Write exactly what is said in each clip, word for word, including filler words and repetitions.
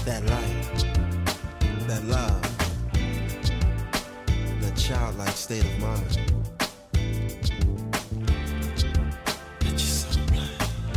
That light, that love, that childlike state of mind. Let your soul play.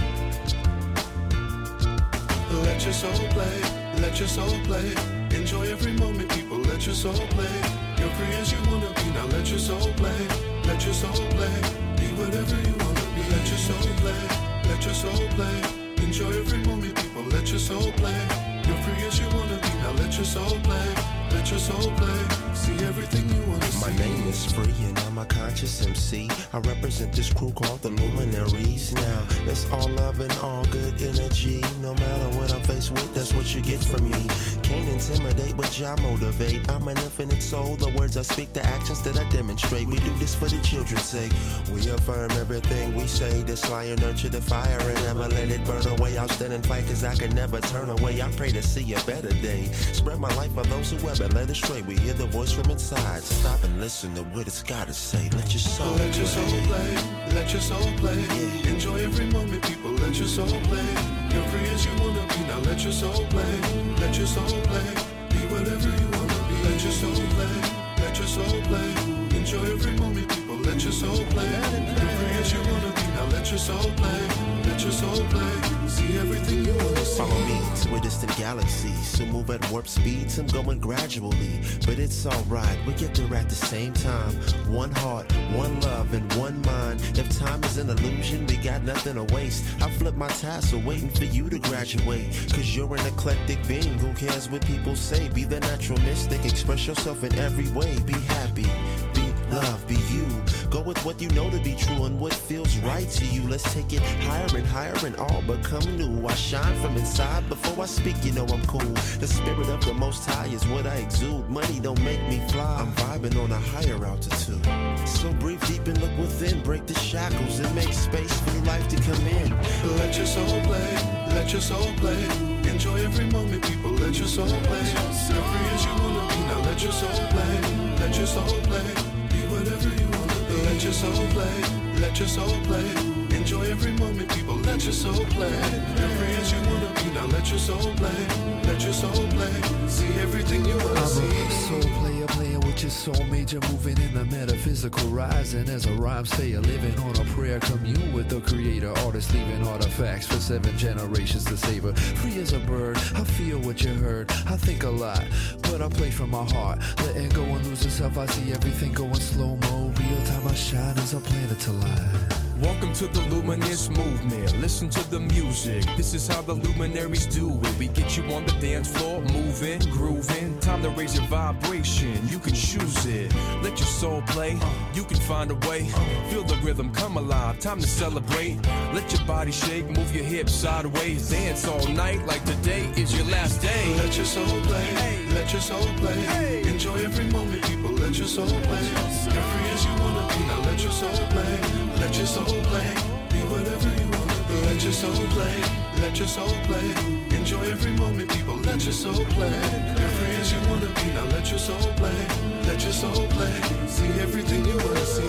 Let your soul play, let your soul play. Enjoy every moment, people, let your soul play. You're free as you wanna be, now let your soul play. Let your soul play, be whatever you wanna be. Let your soul play, let your soul play. Enjoy every moment, people, let your soul play. You're free as you wanna be, now let your soul play. Let your soul play, see everything you wanna see. My name is Free and I'm a conscious M C. I represent this crew called the Luminaries. Now, it's all love and all good energy. No matter what I'm faced with, that's what you get from me. Can't intimidate, but y'all motivate. I'm an infinite soul, the words I speak, the actions that I demonstrate. We do this for the children's sake. We affirm everything we say. This lion nurture the fire and never let it burn away. I'll stand and fight cause I can never turn away. I pray to see a better day. Spread my life for those who ever led astray. We hear the voice from inside. Stop and listen to what it's gotta say. Let your soul let play. your soul play, let your soul play. Yeah. Enjoy every moment, people, let your soul play. You're free as you wanna be, now let your soul play. Let your soul play, be whatever you wanna be. Let your soul play, let your soul play. Enjoy every moment, people, let your soul play. You're free as you wanna be, now let your soul play. Let your soul play, see everything you wanna see. Follow me to a distant galaxy. So move at warp speeds, I'm going gradually. But it's alright, we get there at the same time. One heart, one love, and one mind. If time is an illusion, we got nothing to waste. I flip my tassel, waiting for you to graduate. Cause you're an eclectic being, who cares what people say? Be the natural mystic, express yourself in every way. Be happy, be love, be you. Go with what you know to be true and what feels right to you. Let's take it higher and higher and all become new. I shine from inside before I speak, you know I'm cool. The spirit of the Most High is what I exude. Money don't make me fly, I'm vibing on a higher altitude. So breathe deep and look within. Break the shackles and make space for new life to come in. Let your soul play, let your soul play. Enjoy every moment, people, let your soul play. You're free as you wanna be, now let your soul play. Let your soul play, be whatever you wanna be. Let your soul play, let your soul play. Enjoy every moment, people, let your soul play. You're free as you wanna be, now let your soul play. Let your soul play, see everything you wanna I'm see. a soul player, playing with your soul major, moving in the metaphysical rising. As a rhyme stay living on a prayer, commune with the creator. Artist leaving artifacts for seven generations to savor. Free as a bird, I feel what you heard. I think a lot, but I play from my heart. Letting go and lose yourself, I see everything going slow-mo. Real time I shine as a planet to light. Welcome to the Luminous Movement. Listen to the music. This is how the luminaries do it. We get you on the dance floor, moving, grooving. Time to raise your vibration. You can choose it. Let your soul play. You can find a way. Feel the rhythm come alive. Time to celebrate. Let your body shake. Move your hips sideways. Dance all night like today is your last day. Let your soul play. Let your soul play. Enjoy every moment, people. Let your soul play. You're free as you wanna be. Now let your soul play. Let your soul play. Be whatever you wanna be. Let your soul play. Let your soul play. Enjoy every moment, people. Let your soul play. You're free as you wanna be. Now let your soul play. Let your soul play. See everything you wanna see.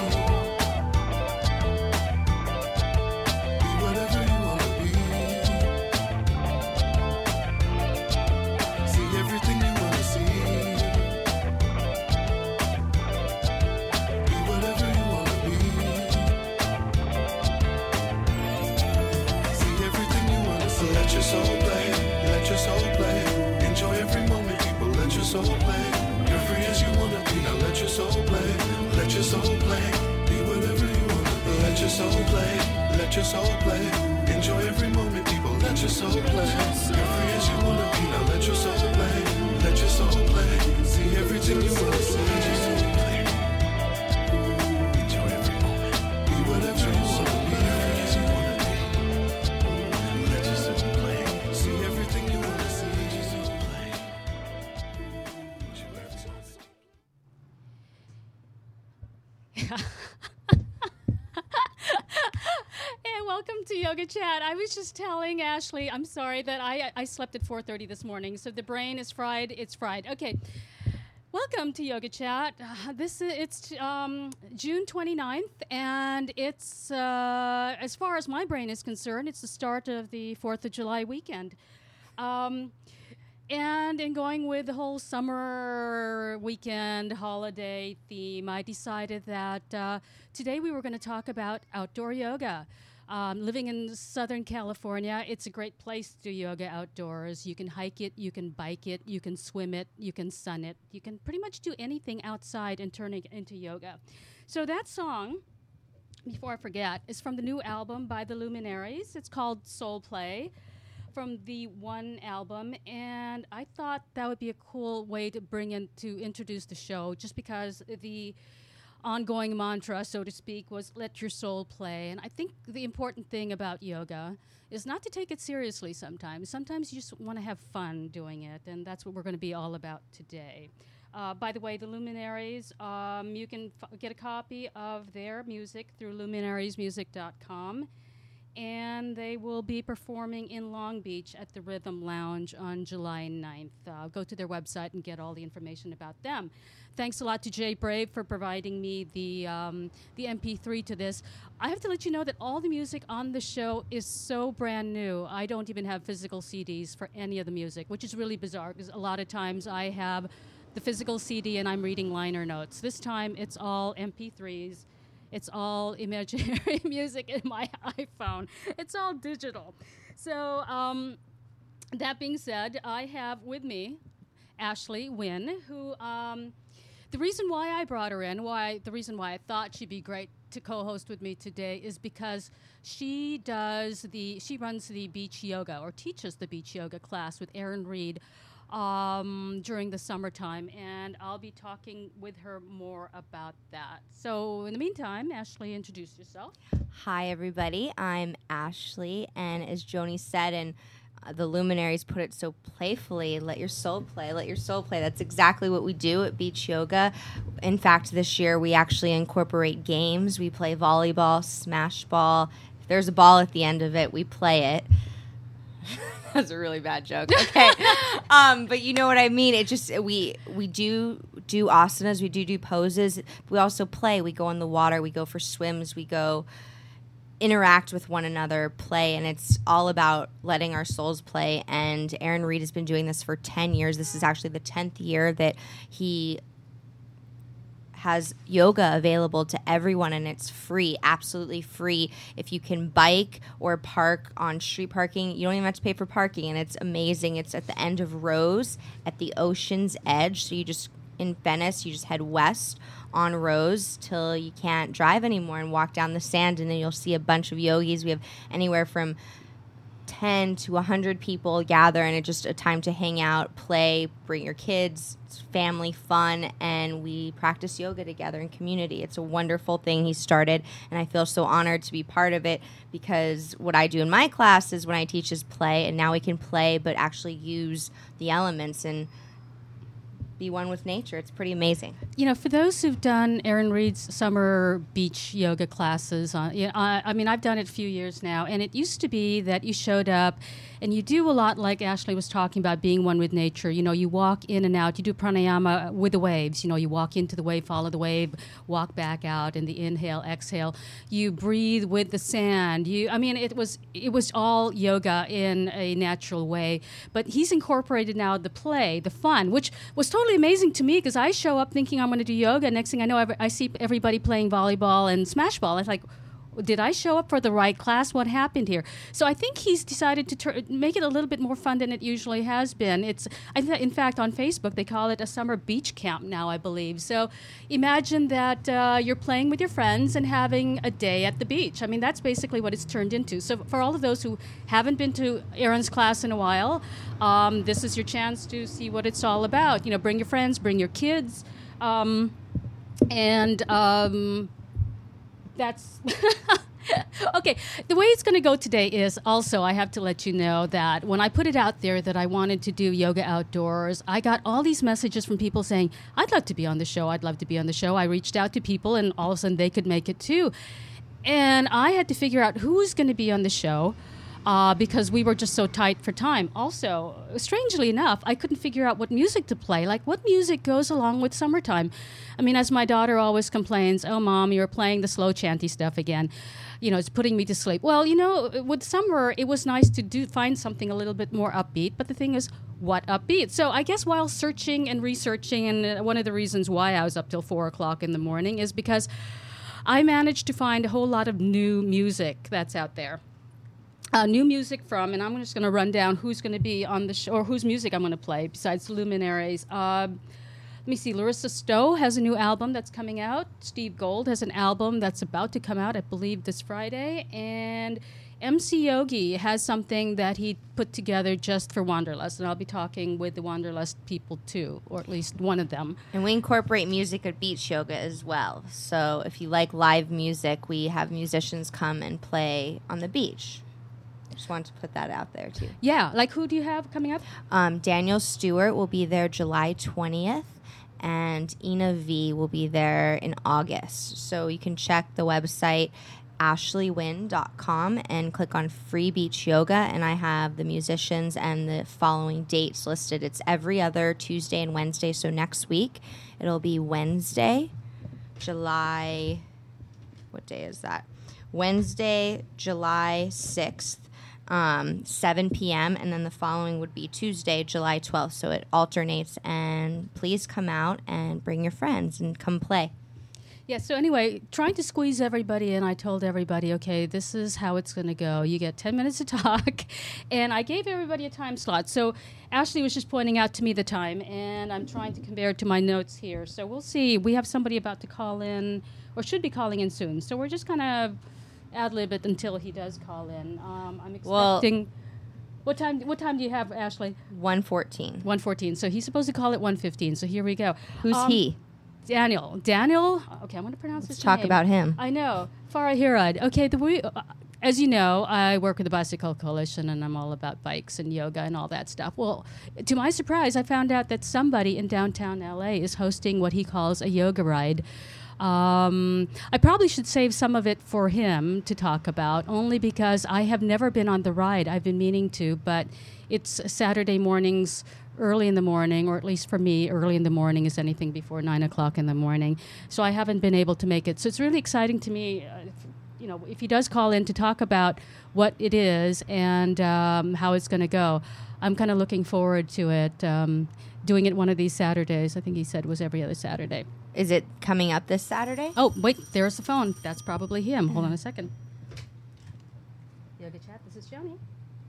Chat. I was just telling Ashley, I'm sorry that I I slept at four thirty this morning, so the brain is fried. It's fried. Okay. Welcome to Yoga Chat. Uh, this is it's um, June twenty-ninth, and it's uh, as far as my brain is concerned, it's the start of the fourth of July weekend. Um, And in going with the whole summer weekend holiday theme, I decided that uh, today we were going to talk about outdoor yoga. Um, living in Southern California, it's a great place to do yoga outdoors. You can hike it, you can bike it, you can swim it, you can sun it. You can pretty much do anything outside and turn it into yoga. So that song, before I forget, is from the new album by the Luminaries. It's called Soul Play, from the One album, and I thought that would be a cool way to bring in to introduce the show, just because the ongoing mantra, so to speak, was let your soul play. And I think the important thing about yoga is not to take it seriously sometimes. Sometimes you just want to have fun doing it, and that's what we're going to be all about today. Uh, by the way, the Luminaries, um, you can f- get a copy of their music through luminaries music dot com. And they will be performing in Long Beach at the Rhythm Lounge on July ninth. Uh, go to their website and get all the information about them. Thanks a lot to Jay Brave for providing me the um, the M P three to this. I have to let you know that all the music on the show is so brand new. I don't even have physical C Ds for any of the music, which is really bizarre because a lot of times I have the physical C D and I'm reading liner notes. This time it's all M P threes. It's all imaginary music in my iPhone. It's all digital. So um, that being said, I have with me Ashley Wynn, who um, the reason why I brought her in, why the reason why I thought she'd be great to co-host with me today is because she does the she runs the beach yoga or teaches the beach yoga class with Erin Reed um, during the summertime, and I'll be talking with her more about that. So in the meantime, Ashley, introduce yourself. Hi, everybody. I'm Ashley, and as Joni said, and uh, the Luminaries put it so playfully, let your soul play, let your soul play. That's exactly what we do at Beach Yoga. In fact, this year we actually incorporate games. We play volleyball, smash ball. If there's a ball at the end of it, we play it. That's a really bad joke. Okay, um, but you know what I mean. It just we we do do asanas, we do do poses. We also play. We go in the water. We go for swims. We go interact with one another, play, and it's all about letting our souls play. And Erin Reed has been doing this for ten years. This is actually the tenth year that he has yoga available to everyone, and it's free, absolutely free. If you can bike or park on street parking, you don't even have to pay for parking, and it's amazing. It's at the end of Rose at the ocean's edge, so you just, in Venice, you just head west on Rose till you can't drive anymore and walk down the sand, and then you'll see a bunch of yogis. We have anywhere from ten to one hundred people gather, and it's just a time to hang out, play, bring your kids. It's family fun, and we practice yoga together in community. It's a wonderful thing he started, and I feel so honored to be part of it, because what I do in my class is when I teach is play, and now we can play but actually use the elements and be one with nature. It's pretty amazing. You know, for those who've done Erin Reed's summer beach yoga classes, uh, you know, I, I mean, I've done it a few years now, and it used to be that you showed up and you do a lot like Ashley was talking about, being one with nature. You know, you walk in and out. You do pranayama with the waves. You know, you walk into the wave, follow the wave, walk back out, and the inhale, exhale. You breathe with the sand. You, I mean, it was it was all yoga in a natural way. But he's incorporated now the play, the fun, which was totally amazing to me, because I show up thinking I'm going to do yoga. Next thing I know, I see everybody playing volleyball and smash ball. It's like, did I show up for the right class? What happened here? So I think he's decided to tur- make it a little bit more fun than it usually has been. It's, I th- in fact, on Facebook, they call it a summer beach camp now, I believe. So imagine that uh, you're playing with your friends and having a day at the beach. I mean, that's basically what it's turned into. So for all of those who haven't been to Erin's class in a while, um, this is your chance to see what it's all about. You know, bring your friends, bring your kids, um, and... Um, That's okay. The way it's going to go today is also, I have to let you know that when I put it out there that I wanted to do yoga outdoors, I got all these messages from people saying, I'd love to be on the show. I'd love to be on the show. I reached out to people, and all of a sudden they could make it too. And I had to figure out who was going to be on the show. Uh, because we were just so tight for time. Also, strangely enough, I couldn't figure out what music to play. Like, what music goes along with summertime? I mean, as my daughter always complains, oh, Mom, you're playing the slow chanty stuff again. You know, it's putting me to sleep. Well, you know, with summer, it was nice to do find something a little bit more upbeat. But the thing is, What Up Beat. So I guess while searching and researching, and one of the reasons why I was up till four o'clock in the morning is because I managed to find a whole lot of new music that's out there. Uh, new music from, and I'm just going to run down who's going to be on the show, or whose music I'm going to play besides the Luminaries. Uh, let me see, Larissa Stowe has a new album that's coming out. Steve Gold has an album that's about to come out, I believe, this Friday. And M C Yogi has something that he put together just for Wanderlust, and I'll be talking with the Wanderlust people too, or at least one of them. And we incorporate music at Beach Yoga as well. So if you like live music, we have musicians come and play on the beach. Just wanted to put that out there too. Yeah, like who do you have coming up? Um, Daniel Stewart will be there July twentieth, and Ina V will be there in August. So you can check the website ashley wynn dot com and click on Free Beach Yoga, and I have the musicians and the following dates listed. It's every other Tuesday and Wednesday, so next week it'll be Wednesday, July, what day is that? Wednesday, July sixth, um, seven p.m., and then the following would be Tuesday, July twelfth, so it alternates, and please come out and bring your friends and come play. Yeah, so anyway, trying to squeeze everybody in, I told everybody, okay, this is how it's going to go. You get ten minutes to talk, and I gave everybody a time slot. So Ashley was just pointing out to me the time, and I'm trying to compare it to my notes here. So we'll see. We have somebody about to call in, or should be calling in soon. So we're just kind of ad-lib it until he does call in. Um, I'm expecting... Well, what time What time do you have, Ashley? one fourteen. one fourteen. So he's supposed to call at one fifteen. So here we go. Who's um, he? Daniel. Daniel, okay, I'm going to pronounce Let's his talk name. about him. I know. Farah Hirad. Okay, the we, uh, as you know, I work with the Bicycle Coalition, and I'm all about bikes and yoga and all that stuff. Well, to my surprise, I found out that somebody in downtown L A is hosting what he calls a yoga ride. Um, I probably should save some of it for him to talk about, only because I have never been on the ride. I've been meaning to, but it's Saturday mornings early in the morning, or at least for me, early in the morning is anything before nine o'clock in the morning. So I haven't been able to make it. So it's really exciting to me, uh, if, you know, if he does call in to talk about what it is and um, how it's going to go. I'm kind of looking forward to it, um, doing it one of these Saturdays. I think he said it was every other Saturday. Is it coming up this Saturday? Oh, wait, there's the phone. That's probably him. Hold on a second. Yoga Chat, this is Joni.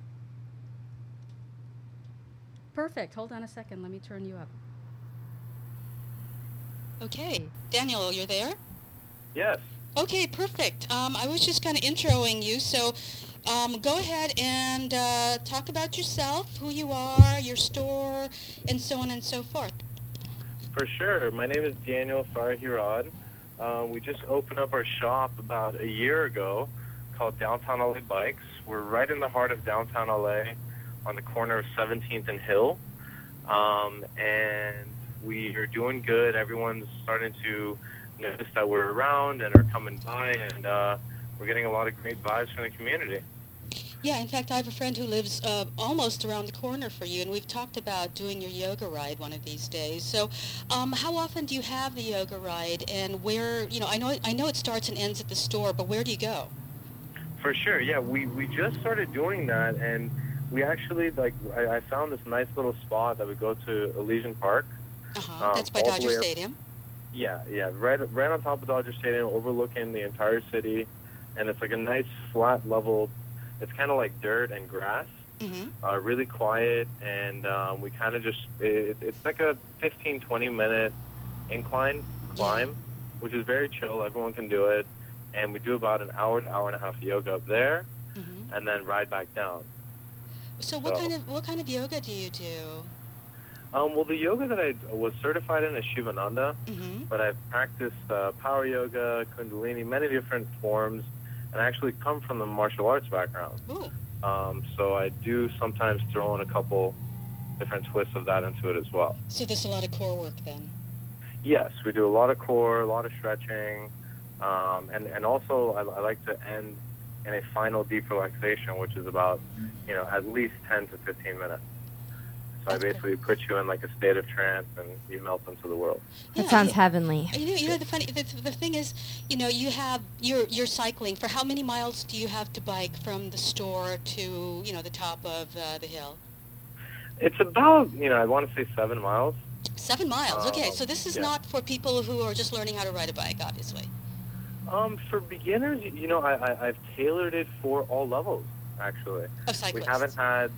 Perfect. Hold on a second. Let me turn you up. Okay. Daniel, you're there? Yes. Okay, perfect. Um, I was just kind of introing you, so um, go ahead and uh, talk about yourself, who you are, your store, and so on and so forth. For sure. My name is Daniel Farahirad. Uh, we just opened up our shop about a year ago called Downtown L A Bikes. We're right in the heart of downtown L A on the corner of seventeenth and Hill. Um, and we are doing good. Everyone's starting to notice that we're around and are coming by, and uh, we're getting a lot of great vibes from the community. Yeah, in fact, I have a friend who lives uh, almost around the corner for you, and we've talked about doing your yoga ride one of these days. So um, how often do you have the yoga ride, and where, you know, I know I know it starts and ends at the store, but where do you go? For sure, yeah. We, we just started doing that, and we actually, like, I, I found this nice little spot that we go to Elysian Park. Uh-huh, um, that's by Dodger Stadium. Yeah, yeah, right, right on top of Dodger Stadium, overlooking the entire city, and it's like a nice flat level. It's kind of like dirt and grass, mm-hmm. uh, really quiet, and um, we kind of just, it, it's like a fifteen, twenty minute incline climb, which is very chill. Everyone can do it, and we do about an hour to hour and a half of yoga up there, mm-hmm. and then ride back down. So what so, kind of what kind of yoga do you do? Um, well, the yoga that I was certified in is Shivananda, mm-hmm. but I've practiced uh, power yoga, Kundalini, many different forms, and I actually come from the martial arts background. Ooh. Um, so I do sometimes throw in a couple different twists of that into it as well. So there's a lot of core work then? Yes, we do a lot of core, a lot of stretching, um, and, and also I, I like to end in a final deep relaxation, which is about, you know, at least ten to fifteen minutes. So That's I basically good. put you in like a state of trance, and you melt into the world. That Yeah, sounds you- heavenly. You know, you know the funny the, the thing is, you know, you have you're you're cycling. For how many miles do you have to bike from the store to, you know, the top of uh, the hill? It's about, you know, I want to say seven miles. Seven miles. Okay, Um, so this is yeah. not for people who are just learning how to ride a bike, obviously. Um, for beginners, y- you know, I, I, I've tailored it for all levels, actually. Of cyclists. We haven't had,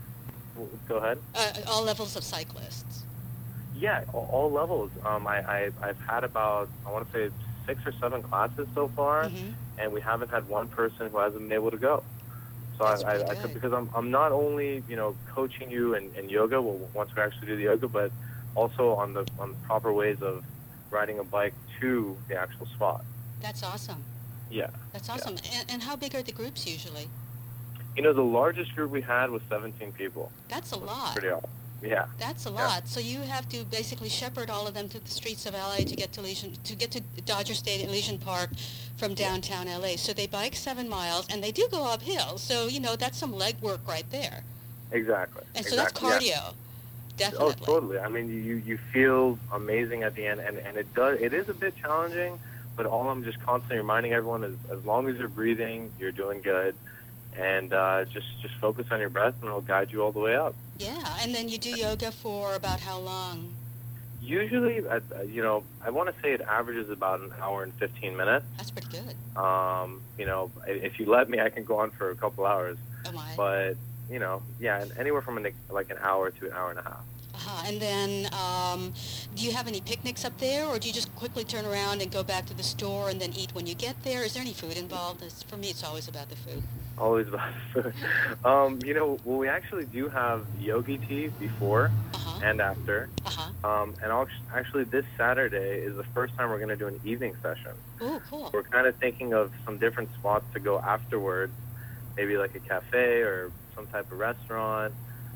w- go ahead. Uh, all levels of cyclists. Yeah, all, all levels. Um, I, I, I've had about, I want to say six or seven classes so far, Mhm. and we haven't had one person who hasn't been able to go. So That's I, I, pretty I good. could, because I'm, I'm not only, you know, coaching you in, in yoga, well, once we actually do the yoga, but also on the, on the proper ways of riding a bike to the actual spot. That's awesome. Yeah. That's awesome. And, and how big are the groups usually? You know, the largest group we had was seventeen people. That's a lot. Pretty awesome. Yeah. That's a Yeah. lot. So you have to basically shepherd all of them to the streets of L A to get to Legion, to get to Dodger Stadium, Legion Park, from downtown L A. So they bike seven miles, and they do go uphill. So you know that's some leg work right there. Exactly. And so exactly. that's yeah. cardio, definitely. Oh, totally. I mean, you you feel amazing at the end, and, and it does. It is a bit challenging, but all I'm just constantly reminding everyone is, as long as you're breathing, you're doing good, and uh, just just focus on your breath, and it'll guide you all the way up. Yeah, and then you do yoga for about how long? Usually, uh, you know, I want to say it averages about an hour and fifteen minutes. That's pretty good. Um, you know, i- if you let me, I can go on for a couple hours. Oh my. But you know, yeah, and anywhere from an, like an hour to an hour and a half. Uh-huh. And then, um, do you have any picnics up there, or do you just quickly turn around and go back to the store and then eat when you get there? Is there any food involved? It's, for me, it's always about the food. Always about food. um, you know, well, we actually do have yogi tea before Uh-huh. and after. Uh-huh. Um, and al- actually, this Saturday is the first time we're going to do an evening session. Oh, cool. We're kind of thinking of some different spots to go afterwards, maybe like a cafe or some type of restaurant,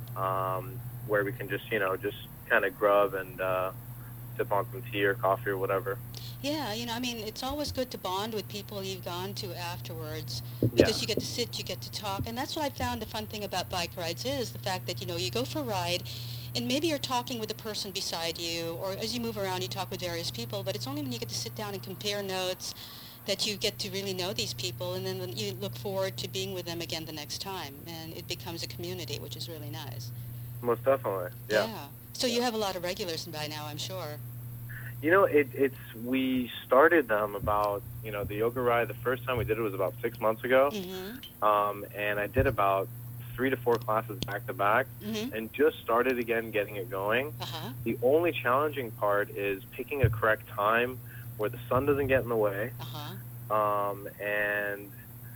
um, where we can just, you know, just kind of grub and uh, sip on some tea or coffee or whatever. Yeah, you know, I mean, it's always good to bond with people you've gone to afterwards Yeah. because you get to sit, you get to talk, and that's what I found the fun thing about bike rides is the fact that, you know, you go for a ride, and maybe you're talking with the person beside you, or as you move around, you talk with various people, but it's only when you get to sit down and compare notes that you get to really know these people, and then you look forward to being with them again the next time, and it becomes a community, which is really nice. Most definitely. Yeah. So you have a lot of regulars by now, I'm sure. You know, it, it's we started them about, you know, the yoga ride. The first time we did it was about six months ago, Mm-hmm. um, and I did about three to four classes back to back, Mm-hmm. and just started again getting it going. Uh-huh. The only challenging part is picking a correct time where the sun doesn't get in the way, Uh-huh. um, and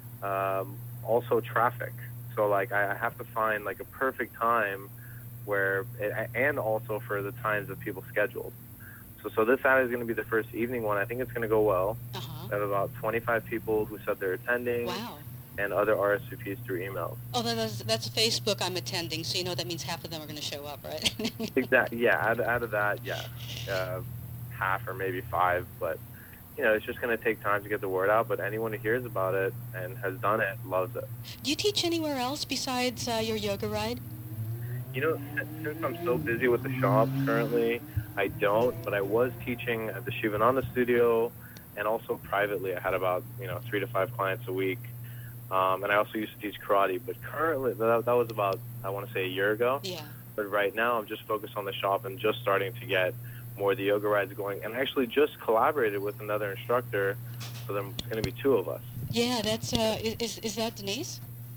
um, also traffic. So like I, I have to find like a perfect time where, and also for the times that people scheduled. So, so this Saturday is going to be the first evening one. I think it's going to go well. Uh-huh. I have about twenty-five people who said they're attending, Wow. and other R S V Ps through email. Oh, that- that's, that's Facebook I'm attending, so you know that means half of them are going to show up, right? Exactly. Yeah. Out, out of that, yeah, uh, half or maybe five. But you know, it's just going to take time to get the word out. But anyone who hears about it and has done it loves it. Do you teach anywhere else besides uh, your yoga ride? You know, since, since I'm so busy with the shop currently, I don't. But I was teaching at the Shivananda studio, and also privately. I had about you know three to five clients a week. Um, and I also used to teach karate, but currently, that, that was about, I want to say, a year ago. Yeah. But right now, I'm just focused on the shop and just starting to get more of the yoga rides going. And I actually just collaborated with another instructor, so there's going to be two of us. Yeah, that's, uh, is, is that Denise?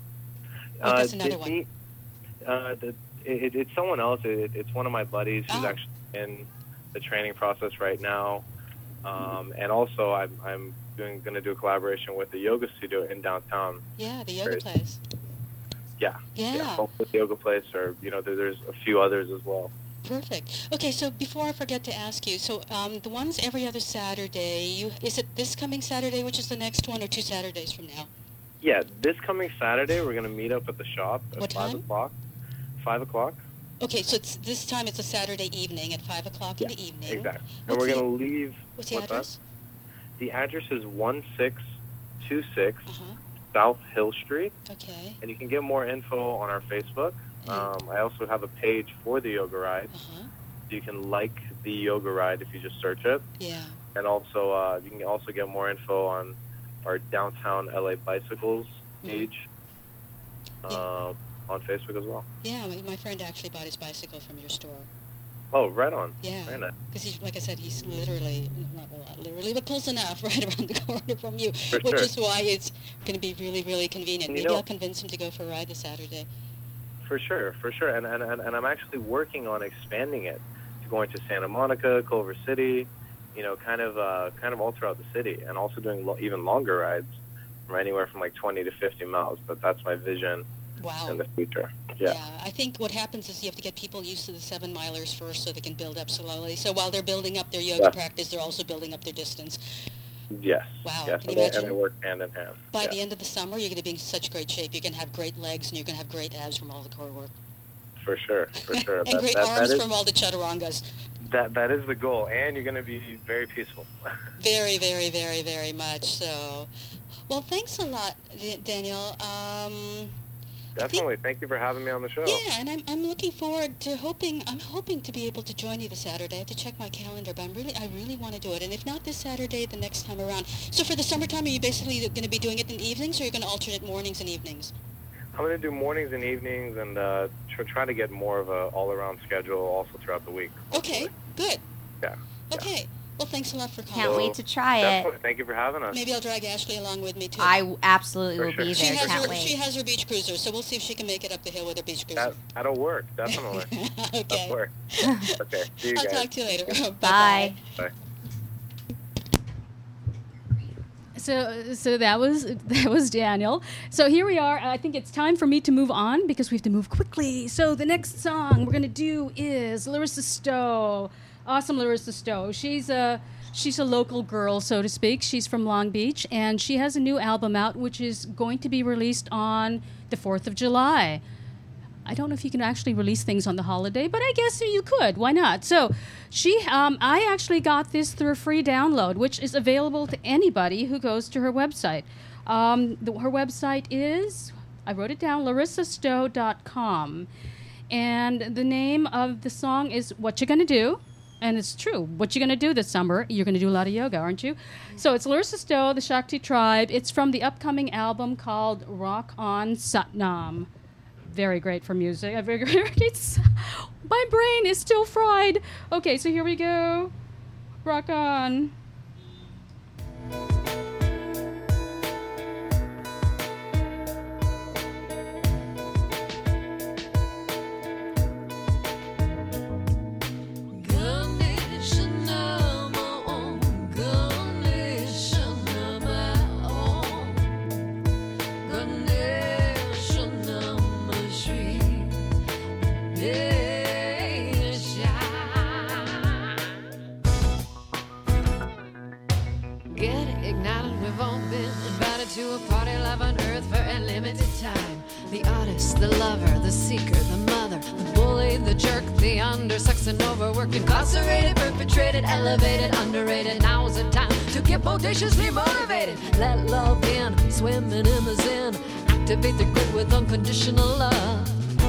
Oh, Uh, that's another one. Disney- Uh, the, it, it's someone else. It, it's one of my buddies who's Oh. actually in the training process right now. Um, and also, I'm, I'm doing going to do a collaboration with the yoga studio in downtown. Yeah, the yoga Great. place. Yeah. Yeah. Hopefully the yoga place, or you know, there, there's a few others as well. Perfect. Okay, so before I forget to ask you, so um, the ones every other Saturday, you is it this coming Saturday, which is the next one, or two Saturdays from now? Yeah, this coming Saturday, we're going to meet up at the shop at What five time? o'clock. Five o'clock. Okay, so it's, this time it's a Saturday evening at five o'clock in the evening. Exactly. And What's we're the- going to leave. What's the what's that? address? The address is one six two six Uh-huh. South Hill Street, Okay. and you can get more info on our Facebook. Um, I also have a page for the yoga ride. Uh-huh. You can like the yoga ride if you just search it, Yeah. and also uh, you can also get more info on our downtown L A bicycles Mhm. page. Yeah. Um, on Facebook as well. Yeah, my, my friend actually bought his bicycle from your store. Oh, right on. Yeah, Very nice. because he's, like I said, he's literally, not a lot literally, but close enough, right around the corner from you, For which sure. is why it's going to be really, really convenient. And you Maybe know- I'll convince him to go for a ride this Saturday. For sure, for sure. And, and, and, and I'm actually working on expanding it to going to Santa Monica, Culver City, you know, kind of uh, kind of all throughout the city, and also doing lo- even longer rides from anywhere from like twenty to fifty miles. But that's my vision Wow. in the future. Yeah. I think what happens is you have to get people used to the seven milers first so they can build up slowly. So while they're building up their yoga Yeah. practice, they're also building up their distance. Yes. Wow, Yes. can you And they, imagine? and they work hand in hand. By yeah. the end of the summer, you're going to be in such great shape. You're going to have great legs, and you're going to have great abs from all the core work. For sure. For sure. and that, great that, arms that is, from all the chaturangas. that, that is the goal. And you're going to be very peaceful. Very, very, very, very much so. Well, thanks a lot, D- Daniel. Um, Definitely. Thank you for having me on the show. yeah, and I'm, I'm looking forward to hoping, I'm hoping to be able to join you this Saturday. I have to check my calendar, but I'm really, I really want to do it. And if not this Saturday, the next time around. So for the summertime, are you basically going to be doing it in the evenings, or are you going to alternate mornings and evenings? I'm going to do mornings and evenings and uh, tr- try to get more of a all-around schedule also throughout the week. Okay, good. Yeah. Okay. Well, thanks a lot for calling. Can't wait to try it. Definitely. Thank you for having us. Maybe I'll drag Ashley along with me, too. I w- absolutely For will sure. be she there. has Can't her, wait. She has her beach cruiser, so we'll see if she can make it up the hill with her beach cruiser. That, that'll work. Definitely. okay. That'll work. Okay. See you I'll guys. talk to you later. Bye. Bye. So, so that was that was Daniel. So here we are. I think it's time for me to move on because we have to move quickly. So the next song we're gonna do is Larissa Stowe. Awesome, Larissa Stowe. She's a she's a local girl, so to speak. She's from Long Beach, and she has a new album out, which is going to be released on the fourth of July. I don't know if you can actually release things on the holiday, but I guess you could. Why not? So, she, um, I actually got this through a free download, which is available to anybody who goes to her website. Um, the, her website is, I wrote it down, larissa stowe dot com. And the name of the song is What You Gonna Do? And it's true. What you gonna do this summer? You're gonna do a lot of yoga, aren't you? So it's Larissa Stowe, the Shakti Tribe. It's from the upcoming album called Rock On Satnam. Very great for music. Very great. It's, my brain is still fried. Okay, so here we go. Rock on. Get ignited, we've all been invited to a party live on earth for a limited time. The artist, the lover, the seeker, the mother, the bully, the jerk, the undersexed and overworked, incarcerated, perpetrated, elevated, underrated. Now's the time to get bodaciously motivated. Let love in, swimming in the zen. Activate the grid with unconditional love.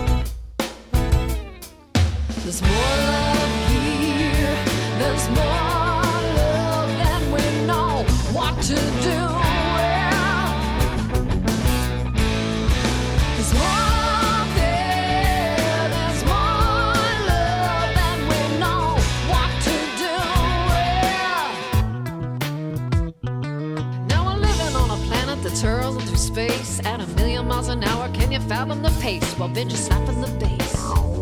There's more love here, there's more love than we know what to do. There's more there, there's more love than we know what to do. Now we're living on a planet that's hurled through space at a million miles an hour. Can you fathom the pace while binge is slapping the bass?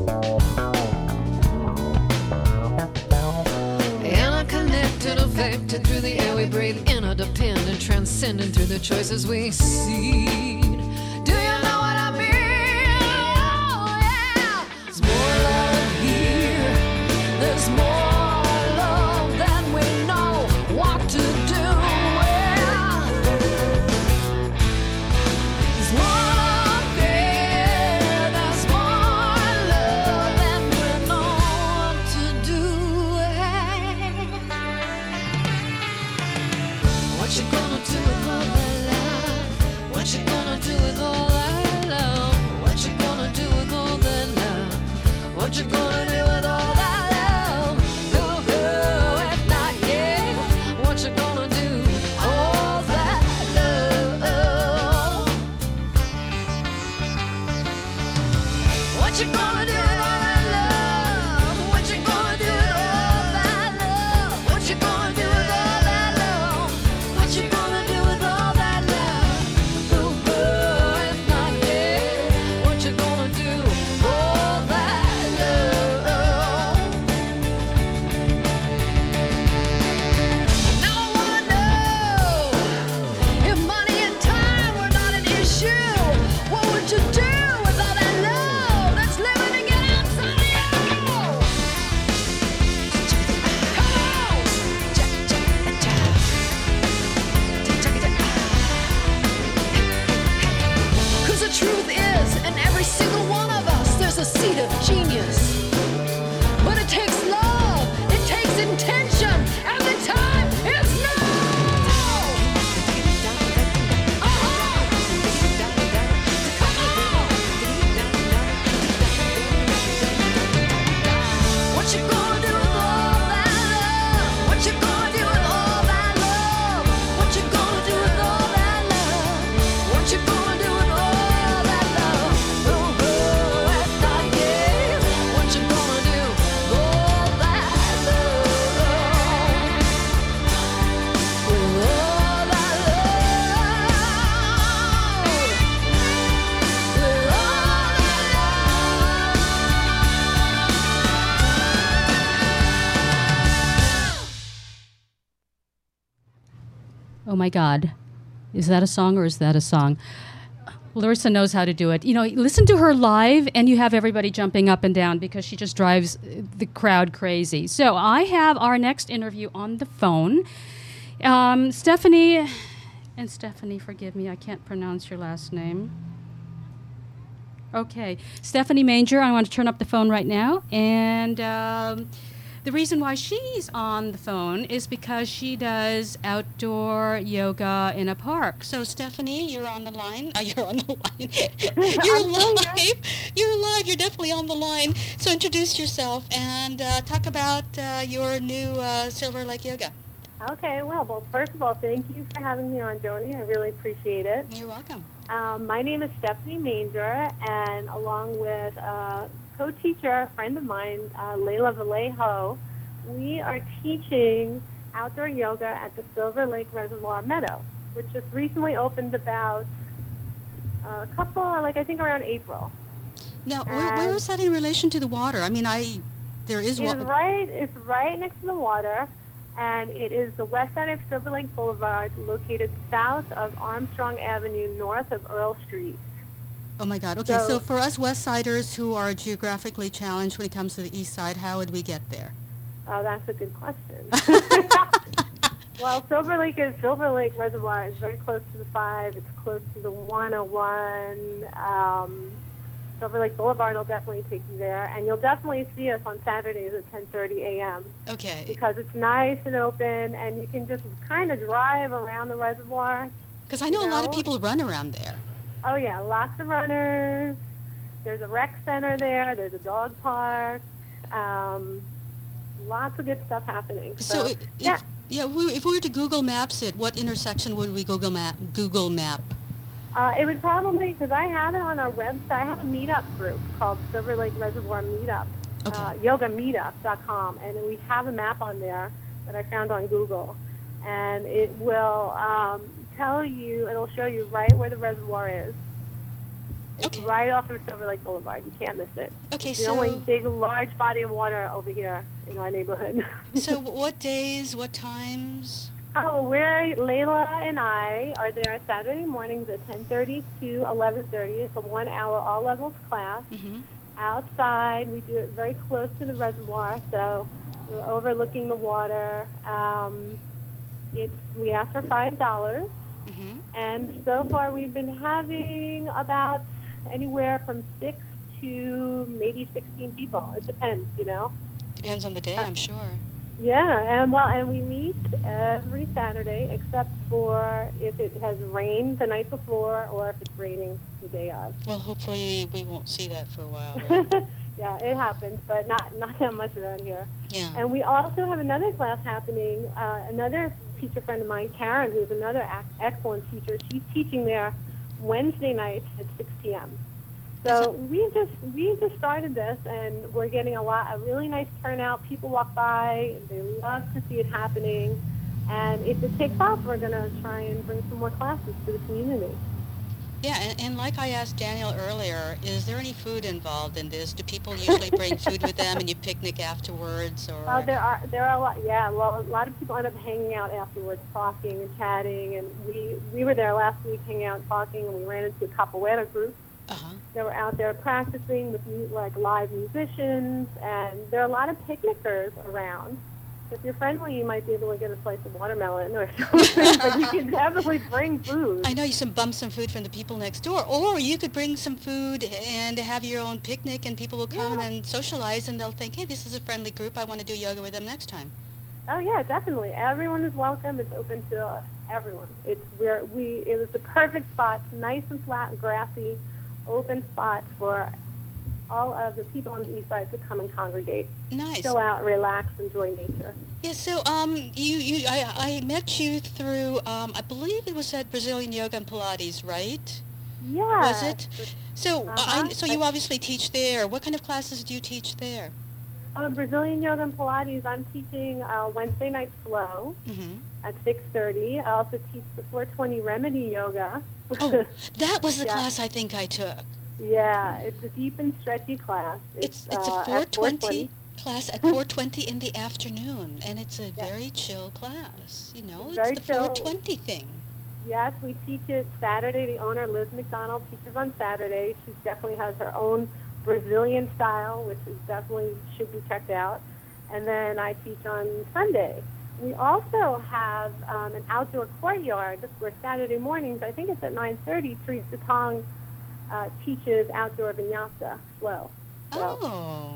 Interconnected, affected through the air we breathe, interdependent, transcendent through the choices we see. Do you know what I mean? Oh, yeah. There's more love here. There's more love than we know what to do. Yeah. There's more love there. There's more love than we know what to do. What you gonna do with all that love? What you gonna do with all that love? What you gonna do with all that love? What you gonna do with all that love? Ooh, ooh, if not yet, what you gonna do with all that love? What you gonna do with all that love? What you gonna do with all that love? What you gonna do with all that love? What you gonna do with all that love? Ooh, ooh, it's not here. What you gonna do with all that love? Now I wanna know if money and time were not an issue. What would you do with all that love that's living to get outside of you? Come on! Cause the truth is, in every single one of us, there's a seed of genius. But it takes love, it takes intention, and the time is now! Uh-huh! Come on! What you gonna do with all that love? What you gonna do with all that love? What you gonna do with all that love? What you gonna do with all that love? Oh, oh, that's not yet. What you gonna do with all that love? With all that love? With all Oh my God. Is that a song or is that a song? Larissa knows how to do it. You know, listen to her live and you have everybody jumping up and down because she just drives uh, the crowd crazy. So I have our next interview on the phone. Um, Stephanie, and Stephanie, forgive me, I can't pronounce your last name. Okay. Stephanie Manger, I want to turn up the phone right now. And um, the reason why she's on the phone is because she does outdoor yoga in a park. So, Stephanie, you're on the line. Uh, you're on the line. You're live. You're live. You're definitely on the line. So introduce yourself and uh, talk about uh, your new uh, Silver Lake Yoga. Okay, well, well, first of all, thank you for having me on, Joni. I really appreciate it. You're welcome. Um, my name is Stephanie Manger, and along with a co-teacher, a friend of mine, uh, Layla Vallejo, we are teaching outdoor yoga at the Silver Lake Reservoir Meadow, which just recently opened about a couple, like I think around April. Now, where, where is that in relation to the water? I mean, I there is It's water. right, it's right next to the water. And it is the west side of Silver Lake Boulevard, located south of Armstrong Avenue, north of Earl Street. Oh my God. Okay, so, So- for us West Siders who are geographically challenged when it comes to the East Side, how would we get there? Oh, that's a good question. Well, Silver Lake is Silver Lake Reservoir is very close to the five. It's close to the one oh one. Um, Silver Lake Boulevard will definitely take you there, and you'll definitely see us on Saturdays at ten thirty a.m. Okay. because it's nice and open, and you can just kind of drive around the reservoir. Because I know you a lot of know? people run around there. Oh, yeah, lots of runners. There's a rec center there. There's a dog park. Um, lots of good stuff happening. So, So, if, yeah. yeah, we, if we were to Google Maps it, what intersection would we Google Map? Google Map? Uh, it would probably, because I have it on our website, I have a meetup group called Silver Lake Reservoir Meetup, Okay. uh, yoga meetup dot com, and we have a map on there that I found on Google, and it will um, tell you, it'll show you right where the reservoir is. It's Okay. right off of Silver Lake Boulevard. You can't miss it. Okay, It's the only so big, large body of water over here in our neighborhood. so what days, what times? Oh, we're, Layla and I are there Saturday mornings at ten thirty to eleven thirty. It's a one-hour all-levels class. Mm-hmm. Outside, we do it very close to the reservoir, so we're overlooking the water. Um, it's, we ask for five dollars, Mm-hmm. and so far we've been having about anywhere from six to maybe sixteen people. It depends, you know. Depends on the day, I'm sure. Yeah, and well, and we meet every Saturday except for if it has rained the night before or if it's raining the day of. Well, hopefully we won't see that for a while. Right? Yeah, it happens, but not not that much around here. Yeah. And we also have another class happening. Uh, another teacher friend of mine, Karen, who's another ac- excellent teacher. She's teaching there Wednesday nights at six p.m. So we just we just started this, and we're getting a lot, a really nice turnout. People walk by, they love to see it happening, and if it takes off, we're going to try and bring some more classes to the community. Yeah, and, and like I asked Daniel earlier, is there any food involved in this? Do people usually bring food with them and you picnic afterwards? Or Oh, there are there are a lot. Yeah, well, a lot of people end up hanging out afterwards, talking and chatting. And we we were there last week, hanging out, and talking, and we ran into a capoeira group. Uh-huh. They were out there practicing with mu- like live musicians, and there are a lot of picnickers around. If you're friendly, you might be able to get a slice of watermelon or something, but you can definitely bring food. I know you can bum some food from the people next door, or you could bring some food and have your own picnic, and people will come Yeah. and socialize, and they'll think, hey, this is a friendly group. I want to do yoga with them next time. Oh yeah, definitely. Everyone is welcome. It's open to uh, everyone. It's where we. It was the perfect spot, nice and flat and grassy, open spot for all of the people on the east side to come and congregate, Nice. chill out, relax, enjoy nature. Yeah, so um, you, you, I, I met you through, um, I believe it was at Brazilian Yoga and Pilates, right? Yeah. Was it? So, Uh-huh. I, so you obviously teach there. What kind of classes do you teach there? Uh, Brazilian Yoga and Pilates, I'm teaching uh, Wednesday night flow Mm-hmm. at six thirty. I also teach the four twenty Remedy Yoga. Oh, that was the Yeah. class I think I took. Yeah, it's a deep and stretchy class. It's It's, it's uh, a at four twenty four twenty. class at four twenty in the afternoon, and it's a Yeah. very chill class. You know, it's Very the chill. four twenty thing. Yes, we teach it Saturday. The owner, Liz McDonald, teaches on Saturday. She definitely has her own Brazilian style, which is definitely should be checked out. And then I teach on Sunday. We also have um, an outdoor courtyard where Saturday mornings, I think it's at nine thirty, Teresa Tong uh, teaches outdoor vinyasa flow. So, Oh,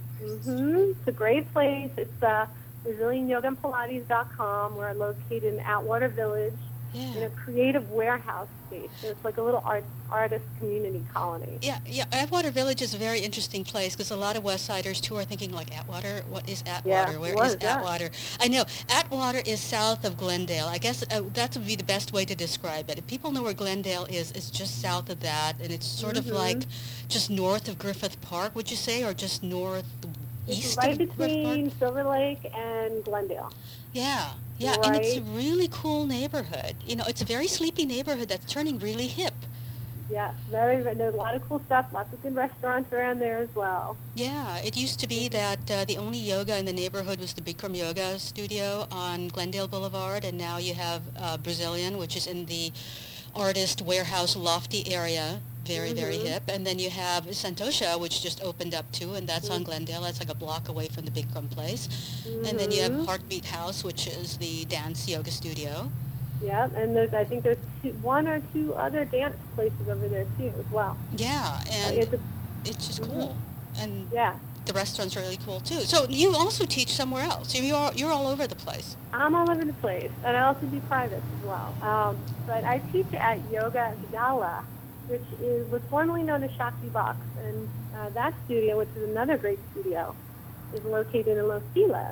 hmm It's a great place. It's uh, Brazilian Yoga and Pilates dot com. We're located in Atwater Village in yeah. a creative warehouse space. So it's like a little art, artist community colony. Yeah, yeah. Atwater Village is a very interesting place because a lot of West Siders too are thinking like Atwater. What is Atwater? Yeah, Where what is is that? Atwater? I know Atwater is south of Glendale. I guess uh, that would be the best way to describe it. If people know where Glendale is, it's just south of that, and it's sort Mhm. of like just north of Griffith Park. Would you say, or just north It's east right of Griffith Park? between Silver Lake and Glendale. Yeah, yeah, and it's a Right. really cool neighborhood. You know, it's a very sleepy neighborhood that's turning really hip. Yeah, very. There's a lot of cool stuff. Lots of good restaurants around there as well. Yeah, it used to be that uh, the only yoga in the neighborhood was the Bikram Yoga Studio on Glendale Boulevard, and now you have uh, Brazilian, which is in the artist warehouse lofty area, very, very Mhm. hip. And then you have Santosha, which just opened up too, and that's on Mhm. Glendale. That's like a block away from the Bikram place. And then you have Mhm. Heartbeat House, which is the dance yoga studio. Yeah, and there's I think there's two, one or two other dance places over there too as well. Yeah, and it's a, it's just Mhm. cool. And yeah. the restaurants are really cool too. So you also teach somewhere else. So you're you're all over the place. I'm all over the place, and I also do private as well. Um, but I teach at Yoga Vidala, which is was formerly known as Shakti Box, and uh, that studio, which is another great studio, is located in Los Feliz,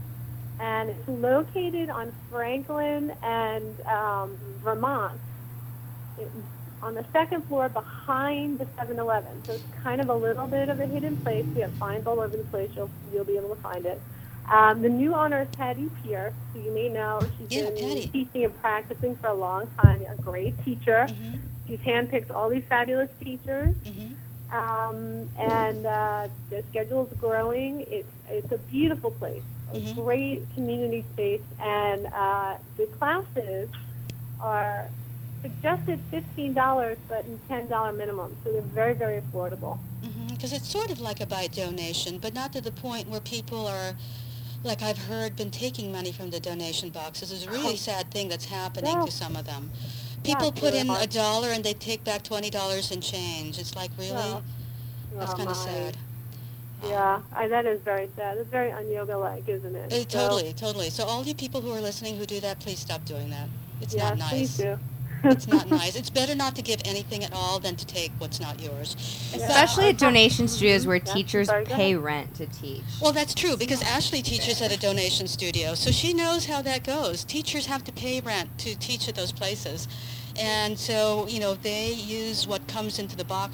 and it's located on Franklin and um, Vermont, it, on the second floor behind the seven eleven. So it's kind of a little bit of a hidden place. We have signs all over the place. You'll you'll be able to find it. Um, the new owner is Patty Pierce, who you may know. She's Yeah, been Patty. teaching and practicing for a long time. A great teacher. Mm-hmm. She's handpicked all these fabulous teachers, Mm-hmm. um, and uh, the schedule is growing. It's it's a beautiful place, a Mhm. great community space, and uh, the classes are suggested fifteen dollars, but in ten dollar minimum, so they're very very affordable. Because it's sort of like a by donation, but not to the point where people are, like I've heard, been taking money from the donation boxes. It's a really sad thing that's happening Yeah. to some of them. Yeah, People it's put really in a hard. dollar and they take back twenty dollars and change. It's like, really? Well, That's oh, kind of my. sad. Yeah, I, that is very sad. It's very un-yoga-like, isn't it? Uh, So, totally, totally. So all you people who are listening who do that, please stop doing that. It's yeah, not nice. please do. It's not nice. It's better not to give anything at all than to take what's not yours. Especially at donation studios where Yeah, teachers sorry, go pay ahead. rent to teach. Well, that's true because Ashley teaches at a donation studio, so she knows how that goes. Teachers have to pay rent to teach at those places. And so, you know, they use what comes into the box to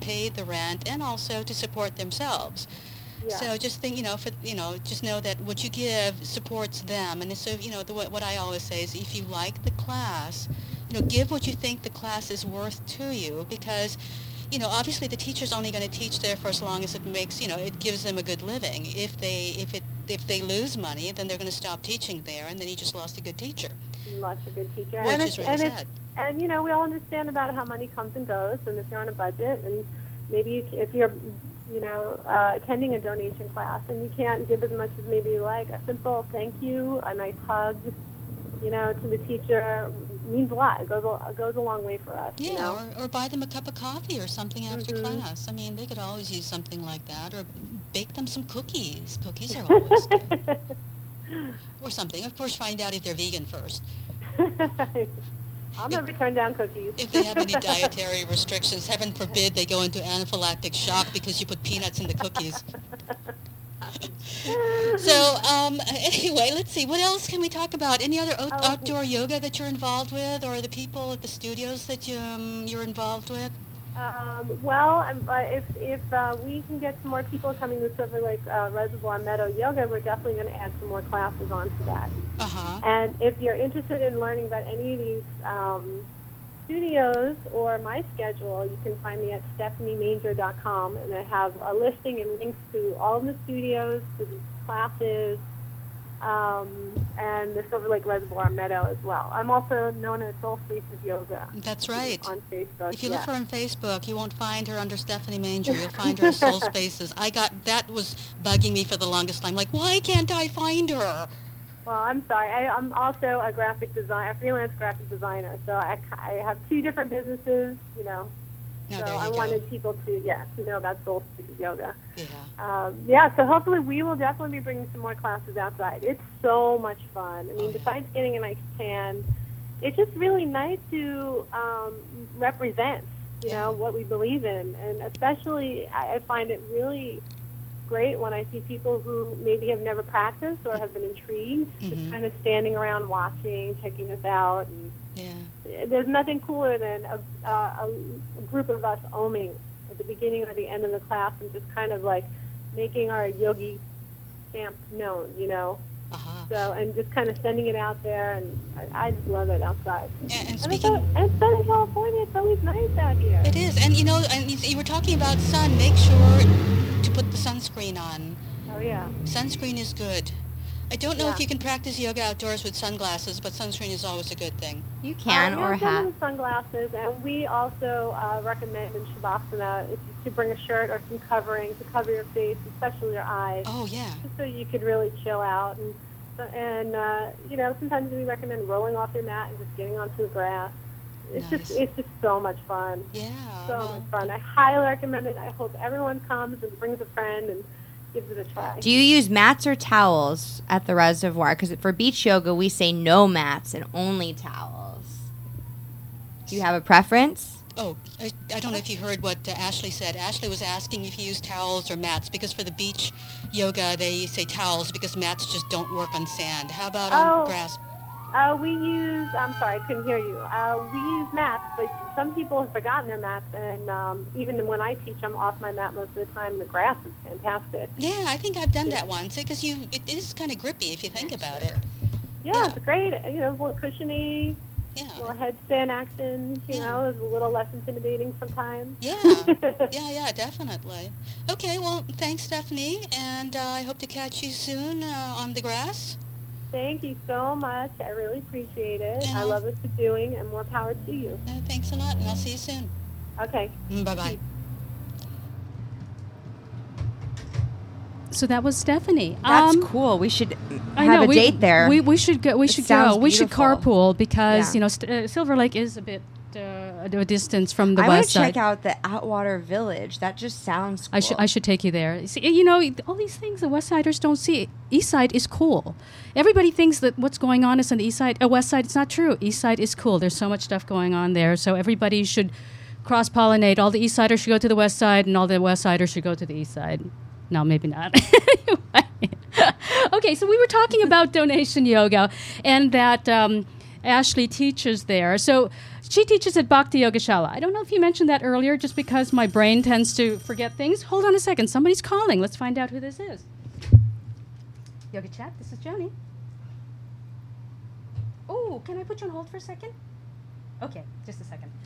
pay the rent and also to support themselves. Yeah. So just think, you know, for you know, just know that what you give supports them. And so, you know, the, what, what I always say is, if you like the class, you know, give what you think the class is worth to you, because, you know, obviously the teacher's only going to teach there for as long as it makes, you know, it gives them a good living. If they if it if they lose money, then they're going to stop teaching there, and then you just lost a good teacher. You lost a good teacher, Which and is it's, really and sad. it's and you know, we all understand about how money comes and goes, and if you're on a budget, and maybe you, if you're you know, uh, attending a donation class and you can't give as much as maybe you like, a simple thank you, a nice hug, you know, to the teacher means a lot. It goes a, it goes a long way for us. Yeah, you know? or, or buy them a cup of coffee or something after Mhm. class. I mean, they could always use something like that, or bake them some cookies. Cookies are always good. Or something. Of course, find out if they're vegan first. I'll never turn down cookies. If they have any dietary restrictions, heaven forbid they go into anaphylactic shock because you put peanuts in the cookies. So, um, anyway, let's see. What else can we talk about? Any other out- Oh, outdoor yoga that you're involved with, or the people at the studios that you, um, you're involved with? Um, well, um, uh, if if uh, we can get some more people coming to Silver Lake uh, Reservoir Meadow Yoga, we're definitely going to add some more classes onto that. Uh-huh. And if you're interested in learning about any of these um, studios or my schedule, you can find me at stephanie manger dot com, and I have a listing and links to all of the studios, to the classes, um, and the Silver Lake Reservoir Meadow as well. I'm also known as Soul Spaces Yoga. That's right. On Facebook. If you yeah. look for her on Facebook, you won't find her under Stephanie Manger. You'll find her at Soul Spaces. I got, that was bugging me for the longest time. Like, why can't I find her? Well, I'm sorry. I, I'm also a graphic designer, a freelance graphic designer. So I, I have two different businesses, you know. Oh, so there you I go. wanted people to, yeah, to know about Soul Spaces Yoga. Yeah. Um, yeah, so hopefully we will definitely be bringing some more classes outside. It's so much fun. I mean, besides getting a nice tan, it's just really nice to um, represent, you know, what we believe in. And especially, I, I find it really great when I see people who maybe have never practiced or have been intrigued, just Mhm. kind of standing around watching, checking us out. And Yeah. there's nothing cooler than a, uh, a group of us oming at the beginning or the end of the class and just kind of like making our yogi stamp known, you know. Uh-huh. So, and just kind of sending it out there, and I, I just love it outside. And, and And it's, speaking... al- and it's Southern California, it's always nice out here. It is. And, you know, and you, you were talking about sun. Make sure to put the sunscreen on. Oh, yeah. Sunscreen is good. I don't know if Yeah. you can practice yoga outdoors with sunglasses, but sunscreen is always a good thing. You can uh, or yeah, some have. of the sunglasses, and we also uh, recommend in Shavasana if you to bring a shirt or some covering to cover your face, especially your eyes, Oh, yeah. just so you could really chill out. And so- and uh, you know, sometimes we recommend rolling off your mat and just getting onto the grass. It's Nice. just it's just so much fun. Yeah. So well, much fun. I highly recommend it. I hope everyone comes and brings a friend and gives it a try. Do you use mats or towels at the reservoir? Because for beach yoga, we say no mats and only towels. Do you have a preference? Oh, I, I don't know if you heard what uh, Ashley said. Ashley was asking if you use towels or mats, because for the beach yoga, they say towels because mats just don't work on sand. How about on Oh. grass? Uh, we use, I'm sorry, I couldn't hear you. Uh, we use mats, but some people have forgotten their mats, and um, even when I teach, I'm off my mat most of the time. The grass is fantastic. Yeah, I think I've done that once, because you it is kind of grippy if you think about it. Yeah, Yeah. it's great. You know, a little cushiony, Yeah. a little headstand action, you Yeah. know, is a little less intimidating sometimes. Yeah, yeah, yeah, definitely. Okay, well, thanks, Stephanie, and uh, I hope to catch you soon uh, on the grass. Thank you so much. I really appreciate it. Yeah. I love what you're doing, and more power to you. Uh, thanks a lot, and I'll see you soon. Okay. Mm, bye-bye. So that was Stephanie. That's Um, cool. We should I have know, a we, date there. We, we should go. We It should sounds go. We should beautiful. carpool because Yeah. you know st- uh, Silver Lake is a bit uh, a distance from the I want west to check side. out the Outwater Village. That just sounds cool. I should I should take you there. See, you know, all these things the West Siders don't see. East Side is cool. Everybody thinks that what's going on is on the East Side. Uh, West Side, it's not true. East Side is cool. There's so much stuff going on there. So everybody should cross pollinate. All the East Siders should go to the West Side, and all the West Siders should go to the East Side. No, maybe not. Okay, so we were talking about donation yoga, and that um, Ashley teaches there. So She teaches at Bhakti Yogashala. I don't know if you mentioned that earlier, just because my brain tends to forget things. Hold on a second. Somebody's calling. Let's find out who this is. Yoga Chat, this is Joni. Oh, can I put you on hold for a second? Okay, just a second.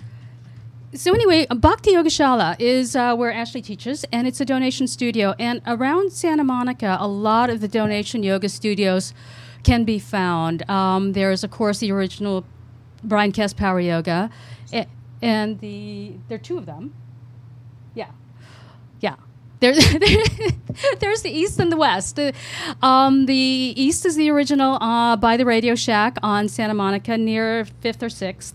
So anyway, Bhakti Yogashala is uh, where Ashley teaches, and it's a donation studio. And around Santa Monica, a lot of the donation yoga studios can be found. Um, there's, of course, the original Brian Kess Power Yoga, a- and the there are two of them. Yeah, yeah. There's there's the East and the West. Uh, um, the East is the original uh, by the Radio Shack on Santa Monica near Fifth or Sixth.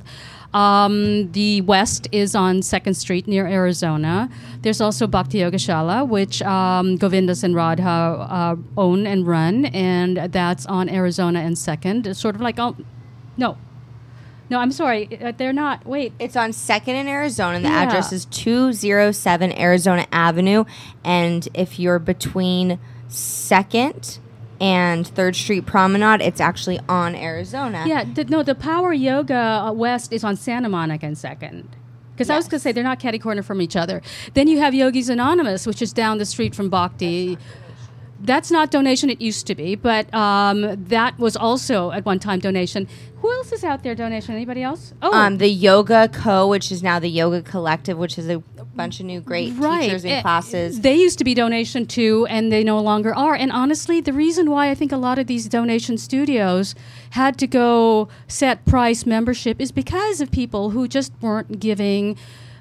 Um, the West is on Second Street near Arizona. There's also Bhakti Yogashala, which um, Govindas and Radha uh, own and run, and that's on Arizona and Second. It's sort of like, oh, no. No, I'm sorry. Uh, they're not. Wait. It's on Second in Arizona, and the Yeah. address is two oh seven Arizona Avenue. And if you're between Second and Third Street Promenade, it's actually on Arizona. Yeah, the, no, the Power Yoga uh, West is on Santa Monica and Second. Because I was going to say they're not catty corner from each other. Then you have Yogis Anonymous, which is down the street from Bhakti. That's not donation. It used to be, but um, that was also at one time donation. Who else is out there donation? Anybody else? Oh, Um, the Yoga Co., which is now the Yoga Collective, which is a bunch of new great teachers and Eh, classes. They used to be donation too, and they no longer are. And honestly, the reason why I think a lot of these donation studios had to go set price membership is because of people who just weren't giving,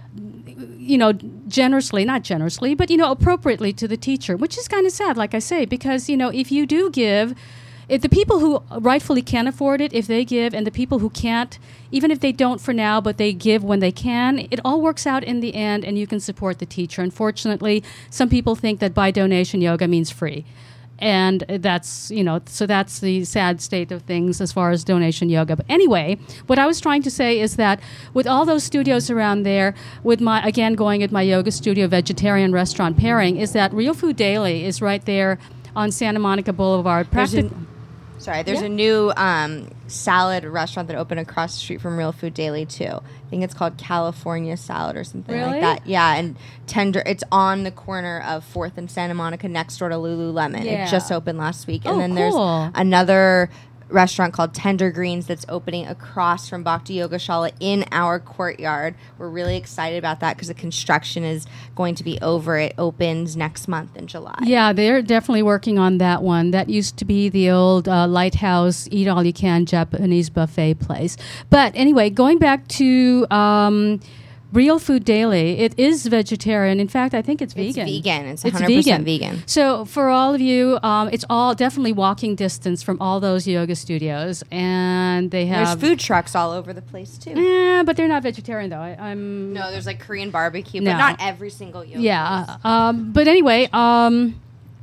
you know, generously, not generously, but, you know, appropriately to the teacher, which is kind of sad, like I say, because, you know, if you do give, if the people who rightfully can afford it, if they give, and the people who can't, even if they don't for now, but they give when they can, it all works out in the end, and you can support the teacher. Unfortunately, some people think that by donation yoga means free. And that's, you know, so that's the sad state of things as far as donation yoga. But anyway, what I was trying to say is that with all those studios around there, with my, again, going at my yoga studio vegetarian restaurant pairing, is that Real Food Daily is right there on Santa Monica Boulevard. There's Practic- an- Sorry, there's Yeah. a new um, salad restaurant that opened across the street from Real Food Daily too. I think it's called California Salad or something Really? like that. Yeah, and tender. It's on the corner of Fourth and Santa Monica, next door to Lululemon. Yeah. It just opened last week, and Oh, then cool. there's another restaurant called Tender Greens that's opening across from Bhakti Yogashala in our courtyard. We're really excited about that because the construction is going to be over. It opens next month in July. Yeah, they're definitely working on that one. That used to be the old uh, Lighthouse Eat All You Can Japanese buffet place. But anyway, going back to um, Real Food Daily, it is vegetarian. In fact, I think it's It's vegan. vegan. It's one hundred percent vegan. So for all of you, um, it's all definitely walking distance from all those yoga studios, and they There's have food trucks all over the place too. Eh, but they're not vegetarian though. I, I'm No, there's like Korean barbecue, No. but not every single yoga. Yeah. place. Um, but anyway, um,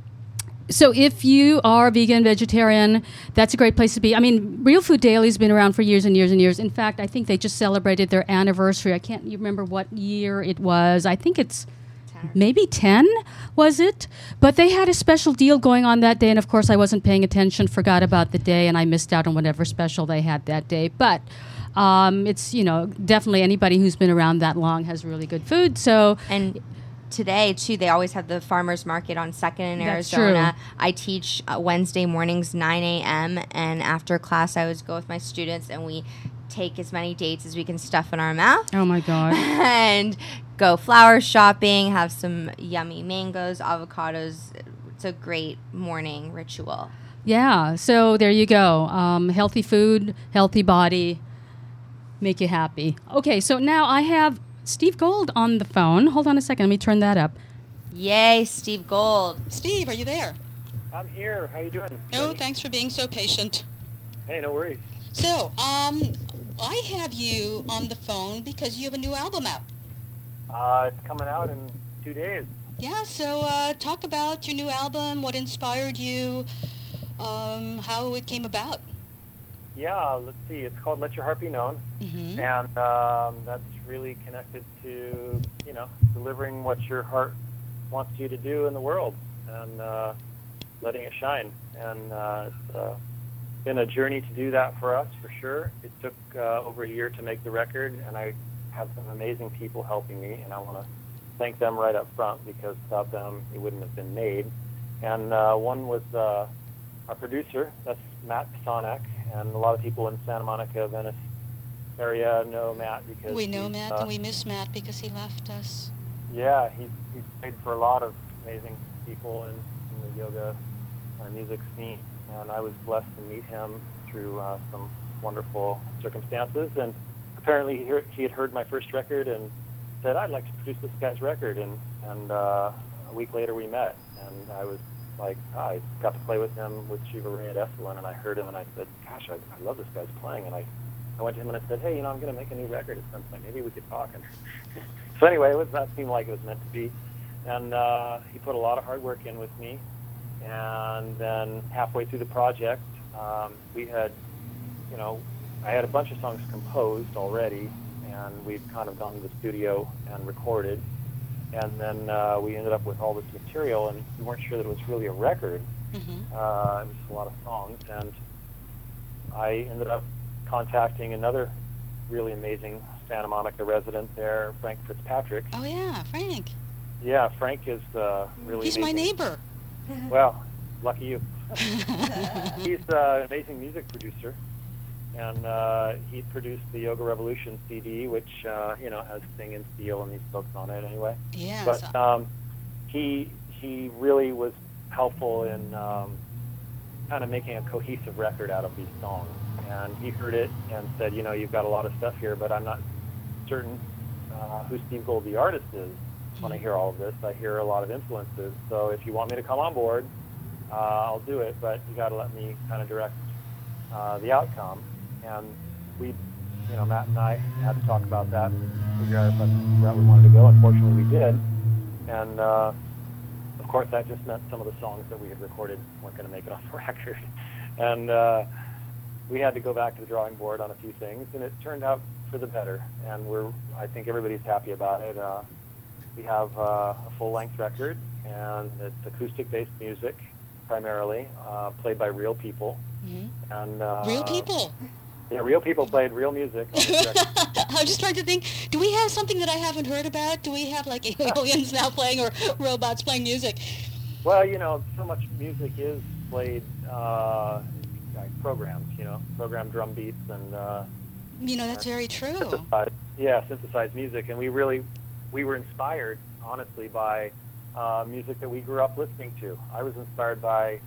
so if you are vegan, vegetarian, that's a great place to be. I mean, Real Food Daily's been around for years and years and years. In fact, I think they just celebrated their anniversary. I can't remember what year it was. I think it's maybe ten, was it? But they had a special deal going on that day, and of course I wasn't paying attention, forgot about the day, and I missed out on whatever special they had that day. But um, it's, you know, definitely anybody who's been around that long has really good food. So And today too, they always have the farmers market on Second in That's Arizona. I teach uh, Wednesday mornings nine a.m. and after class, I always go with my students and we take as many dates as we can stuff in our mouth. Oh my God. And go flower shopping, have some yummy mangoes, avocados. It's a great morning ritual. Yeah, so there you go. Um, healthy food, healthy body, make you happy. Okay, so now I have Steve Gold on the phone. Hold on a second. Let me turn that up. Yay, Steve Gold. Steve, are you there? I'm here. How you doing? Oh, thanks for being so patient. Hey, no worries. So, um, I have you on the phone because you have a new album out. Uh, it's coming out in two days. Yeah, so uh, talk about your new album, what inspired you, um, how it came about. Yeah, let's see. It's called Let Your Heart Be Known. Mm-hmm. And um, that's really connected to, you know, delivering what your heart wants you to do in the world and uh, letting it shine. And uh, it's uh, been a journey to do that for us, for sure. It took uh, over a year to make the record, and I have some amazing people helping me, and I want to thank them right up front, because without them, it wouldn't have been made. And uh, one was uh, our producer, that's Matt Pisonak, and a lot of people in Santa Monica, Venice area know Matt because We know he's, Matt, uh, and we miss Matt because he left us. Yeah, he's, he's played for a lot of amazing people in, in the yoga uh, music scene, and I was blessed to meet him through uh, some wonderful circumstances. And apparently he, heard, he had heard my first record and said, I'd like to produce this guy's record. And, and uh, a week later we met, and I was like, I got to play with him with Shiva Ray at Esalen, and I heard him, and I said, gosh, I, I love this guy's playing. And I, I went to him and I said, hey, you know, I'm going to make a new record at some point. Maybe we could talk. And so anyway, it was, that seemed like it was meant to be. And uh, he put a lot of hard work in with me. And then halfway through the project, um, we had, you know, I had a bunch of songs composed already, and we'd kind of gone to the studio and recorded. And then uh, we ended up with all this material, and we weren't sure that it was really a record. Mm-hmm. Uh, it was a lot of songs, and I ended up contacting another really amazing Santa Monica resident there, Frank Fitzpatrick. Oh, yeah, Frank. Yeah, Frank is uh, really He's amazing. my neighbor. Well, lucky you. He's uh, an amazing music producer, and uh, he produced the Yoga Revolution C D, which, uh, you know, has Sting and Steel and these folks on it anyway. Yeah. But so- um, he, he really was helpful in um, kind of making a cohesive record out of these songs. And he heard it and said, you know, you've got a lot of stuff here, but I'm not certain uh, who Steve Gold, the artist, is. When I hear all of this, I hear a lot of influences. So if you want me to come on board, uh, I'll do it, but you got to let me kind of direct uh, the outcome. And we, you know, Matt and I had to talk about that and figure out if that's the route we wanted to go. Unfortunately, we did. And, uh, of course, that just meant some of the songs that we had recorded weren't going to make it on the record. And uh, we had to go back to the drawing board on a few things, and it turned out for the better. And we're, I think everybody's happy about it. Uh, we have uh, a full-length record, and it's acoustic-based music, primarily, uh, played by real people. Mm-hmm. And uh, Real people. Yeah, real people played real music on this record. I'm just trying to think, do we have something that I haven't heard about? Do we have, like, aliens now playing or robots playing music? Well, you know, so much music is played, uh, like programs, you know, programmed drum beats and... Uh, You know, that's very true. synthesized, yeah, synthesized music. And we really, we were inspired, honestly, by uh, music that we grew up listening to. I was inspired by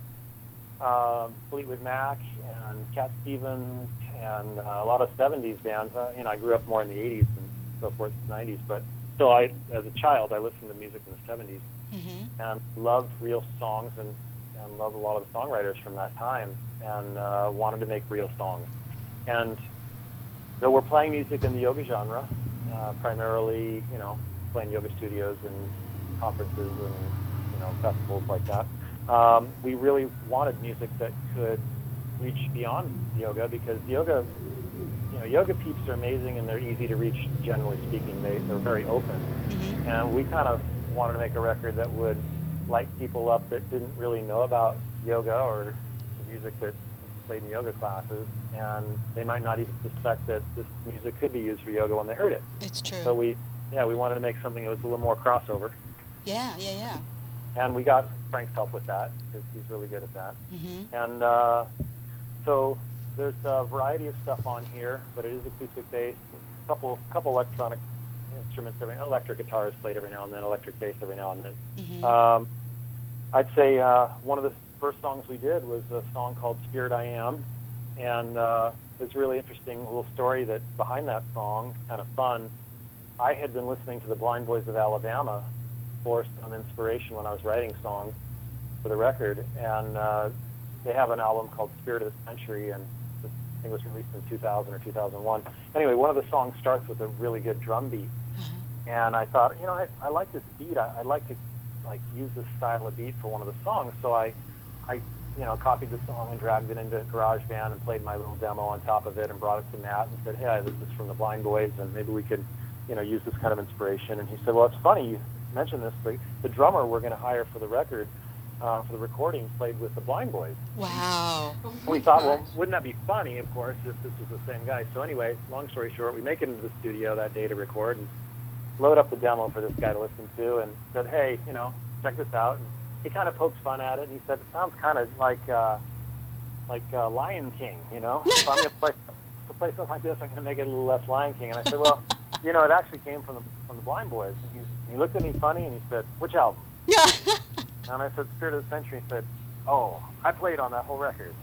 um, Fleetwood Mac and Cat Stevens and uh, a lot of seventies bands. Uh, you know, I grew up more in the eighties and so forth, nineties, but still, I, as a child, I listened to music in the seventies Mm-hmm. and loved real songs and, and loved a lot of the songwriters from that time and uh, wanted to make real songs. And so we're playing music in the yoga genre, uh, primarily, you know, playing yoga studios and conferences and, you know, festivals like that. Um, we really wanted music that could reach beyond yoga because yoga, you know, yoga peeps are amazing and they're easy to reach, generally speaking. They, they're very open. Mm-hmm. And we kind of wanted to make a record that would light people up that didn't really know about yoga or the music that played in yoga classes, and they might not even suspect that this music could be used for yoga when they heard it. It's true. So we, yeah, we wanted to make something that was a little more crossover, Yeah, yeah, yeah. and we got Frank's help with that because he's really good at that. Mm-hmm. And uh, so there's a variety of stuff on here, but it is acoustic based. A couple, couple electronic instruments, every, electric guitar is played every now and then, electric bass every now and then. Mm-hmm. Um, I'd say uh, one of the first songs we did was a song called Spirit I Am, and uh, it's a really interesting little story that behind that song, kind of fun. I had been listening to the Blind Boys of Alabama for some inspiration when I was writing songs for the record, and uh, they have an album called Spirit of the Century, and I think it was released in two thousand or two thousand one. Anyway, one of the songs starts with a really good drum beat, and I thought, you know, I, I like this beat. I, I'd like to like use this style of beat for one of the songs. So I, I, you know, copied the song and dragged it into GarageBand and played my little demo on top of it and brought it to Matt and said, hey, this is from the Blind Boys and maybe we could, you know, use this kind of inspiration. And he said, well, it's funny you mentioned this. The, the drummer we're going to hire for the record uh, for the recording played with the Blind Boys. Wow. We thought, well, wouldn't that be funny, of course, if this was the same guy? So anyway, long story short, we make it into the studio that day to record and load up the demo for this guy to listen to and said, hey, you know, check this out. And he kind of poked fun at it, and he said, it sounds kind of like uh, like uh, Lion King, you know? So I'm going to play, to play something like this, I'm going to make it a little less Lion King. And I said, well, you know, it actually came from the, from the Blind Boys. And he, he looked at me funny, and he said, which album? Yeah. And I said, Spirit of the Century. He said, oh, I played on that whole record.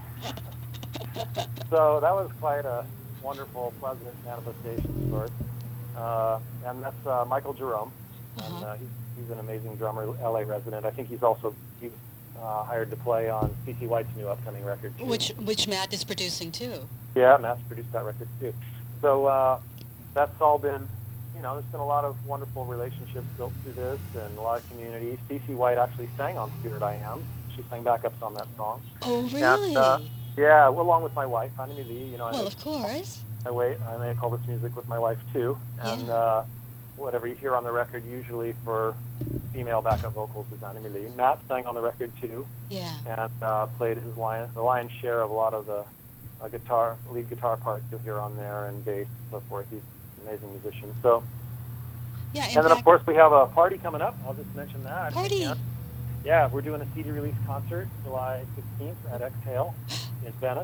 So that was quite a wonderful, pleasant manifestation of sorts. Uh, and that's uh, Michael Jerome. And Uh-huh. uh, he's, he's an amazing drummer, L A resident. I think he's also he's, uh, hired to play on C C White's new upcoming record, too. Which which Matt is producing too. Yeah, Matt's produced that record, too. So uh, that's all been, you know, there's been a lot of wonderful relationships built through this and a lot of community. C C White actually sang on Spirit I Am. She sang backups on that song. Oh, really? And, uh, yeah, well, along with my wife, Anime Lee. You know, I well, make, of course. I wait. I make all this music with my wife too, and Yeah. uh, whatever you hear on the record, usually for female backup vocals, is Anime Lee. Matt sang on the record too, Yeah. and uh, played his lion, the lion's share of a lot of the uh, guitar, lead guitar parts you'll hear on there, and bass and so forth. He's an amazing musician. So, Yeah. In and then fact, of course we have a party coming up. I'll just mention that. Party. Yeah. Yeah, we're doing a C D release concert July sixteenth at Exhale in Venice.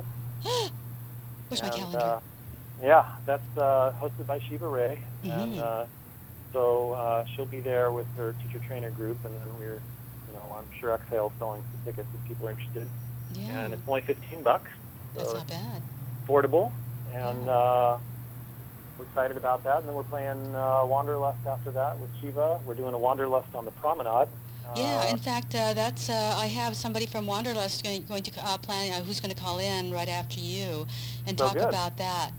Where's my And, calendar? Uh, yeah, that's uh, hosted by Shiva Ray, and Mhm. uh, so uh, she'll be there with her teacher trainer group, and then we're, you know, I'm sure Exhale selling some tickets if people are interested, yeah. and it's only fifteen bucks, so That's it's not bad. affordable, and uh, we're excited about that. And then we're playing uh, Wanderlust after that with Shiva. We're doing a Wanderlust on the Promenade. Yeah, Uh, in fact, uh, that's uh, I have somebody from Wanderlust going, going to uh, plan uh, who's going to call in right after you and So talk good. about that.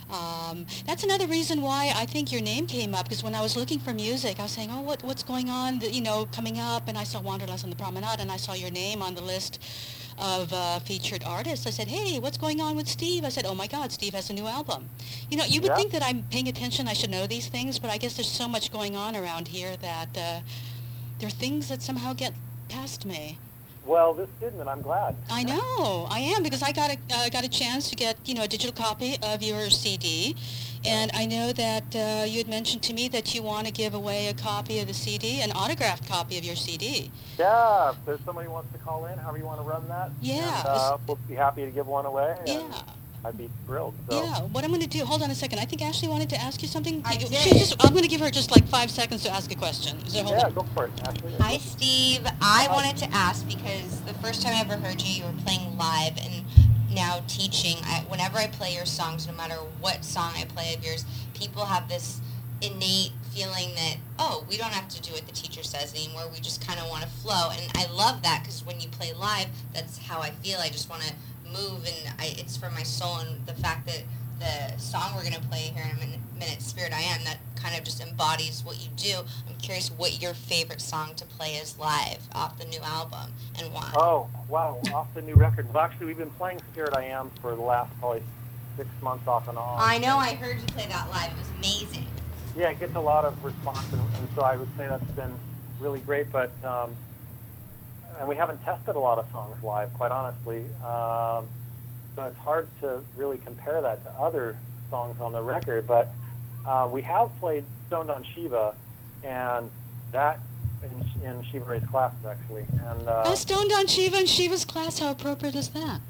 Um, that's another reason why I think your name came up, because when I was looking for music, I was saying, oh, what what's going on, you know, coming up, and I saw Wanderlust on the Promenade, and I saw your name on the list of uh, featured artists. I said, hey, what's going on with Steve? I said, oh my God, Steve has a new album. You know, you would Yeah. think that I'm paying attention, I should know these things, but I guess there's so much going on around here that uh, there are things that somehow get past me. well, this didn't, and I'm glad. I know, I am, because I got a uh, got a chance to get, you know, a digital copy of your C D, and I know that uh, you had mentioned to me that you want to give away a copy of the C D, an autographed copy of your C D. Yeah, if there's somebody who wants to call in, however you want to run that, Yeah. and, uh, we'll be happy to give one away. And Yeah. I'd be thrilled. So. Yeah, what I'm going to do, hold on a second. I think Ashley wanted to ask you something. I She did. just, I'm going to give her just like five seconds to ask a question. So hold Yeah, on. go for it, Ashley. Hi, Steve. I wanted to ask because the first time I ever heard you, you were playing live, and now teaching. I, whenever I play your songs, no matter what song I play of yours, people have this innate feeling that, oh, we don't have to do what the teacher says anymore. We just kind of want to flow. And I love that because when you play live, that's how I feel. I just want to move, and I, it's for my soul. And the fact that the song we're going to play here in a minute, minute, Spirit I Am, that kind of just embodies what you do. I'm curious what your favorite song to play is live off the new album and why. Oh, wow, off the new record. Well, actually, we've been playing Spirit I Am for the last probably six months off and on. I know, I heard you play that live. It was amazing. Yeah, it gets a lot of response, and, and so I would say that's been really great. But um, and we haven't tested a lot of songs live, quite honestly. Um, so it's hard to really compare that to other songs on the record. But uh, we have played Stoned on Shiva, and that in, in Shiva Ray's classes actually. And uh, Oh, Stoned on Shiva and Shiva's class, how appropriate is that?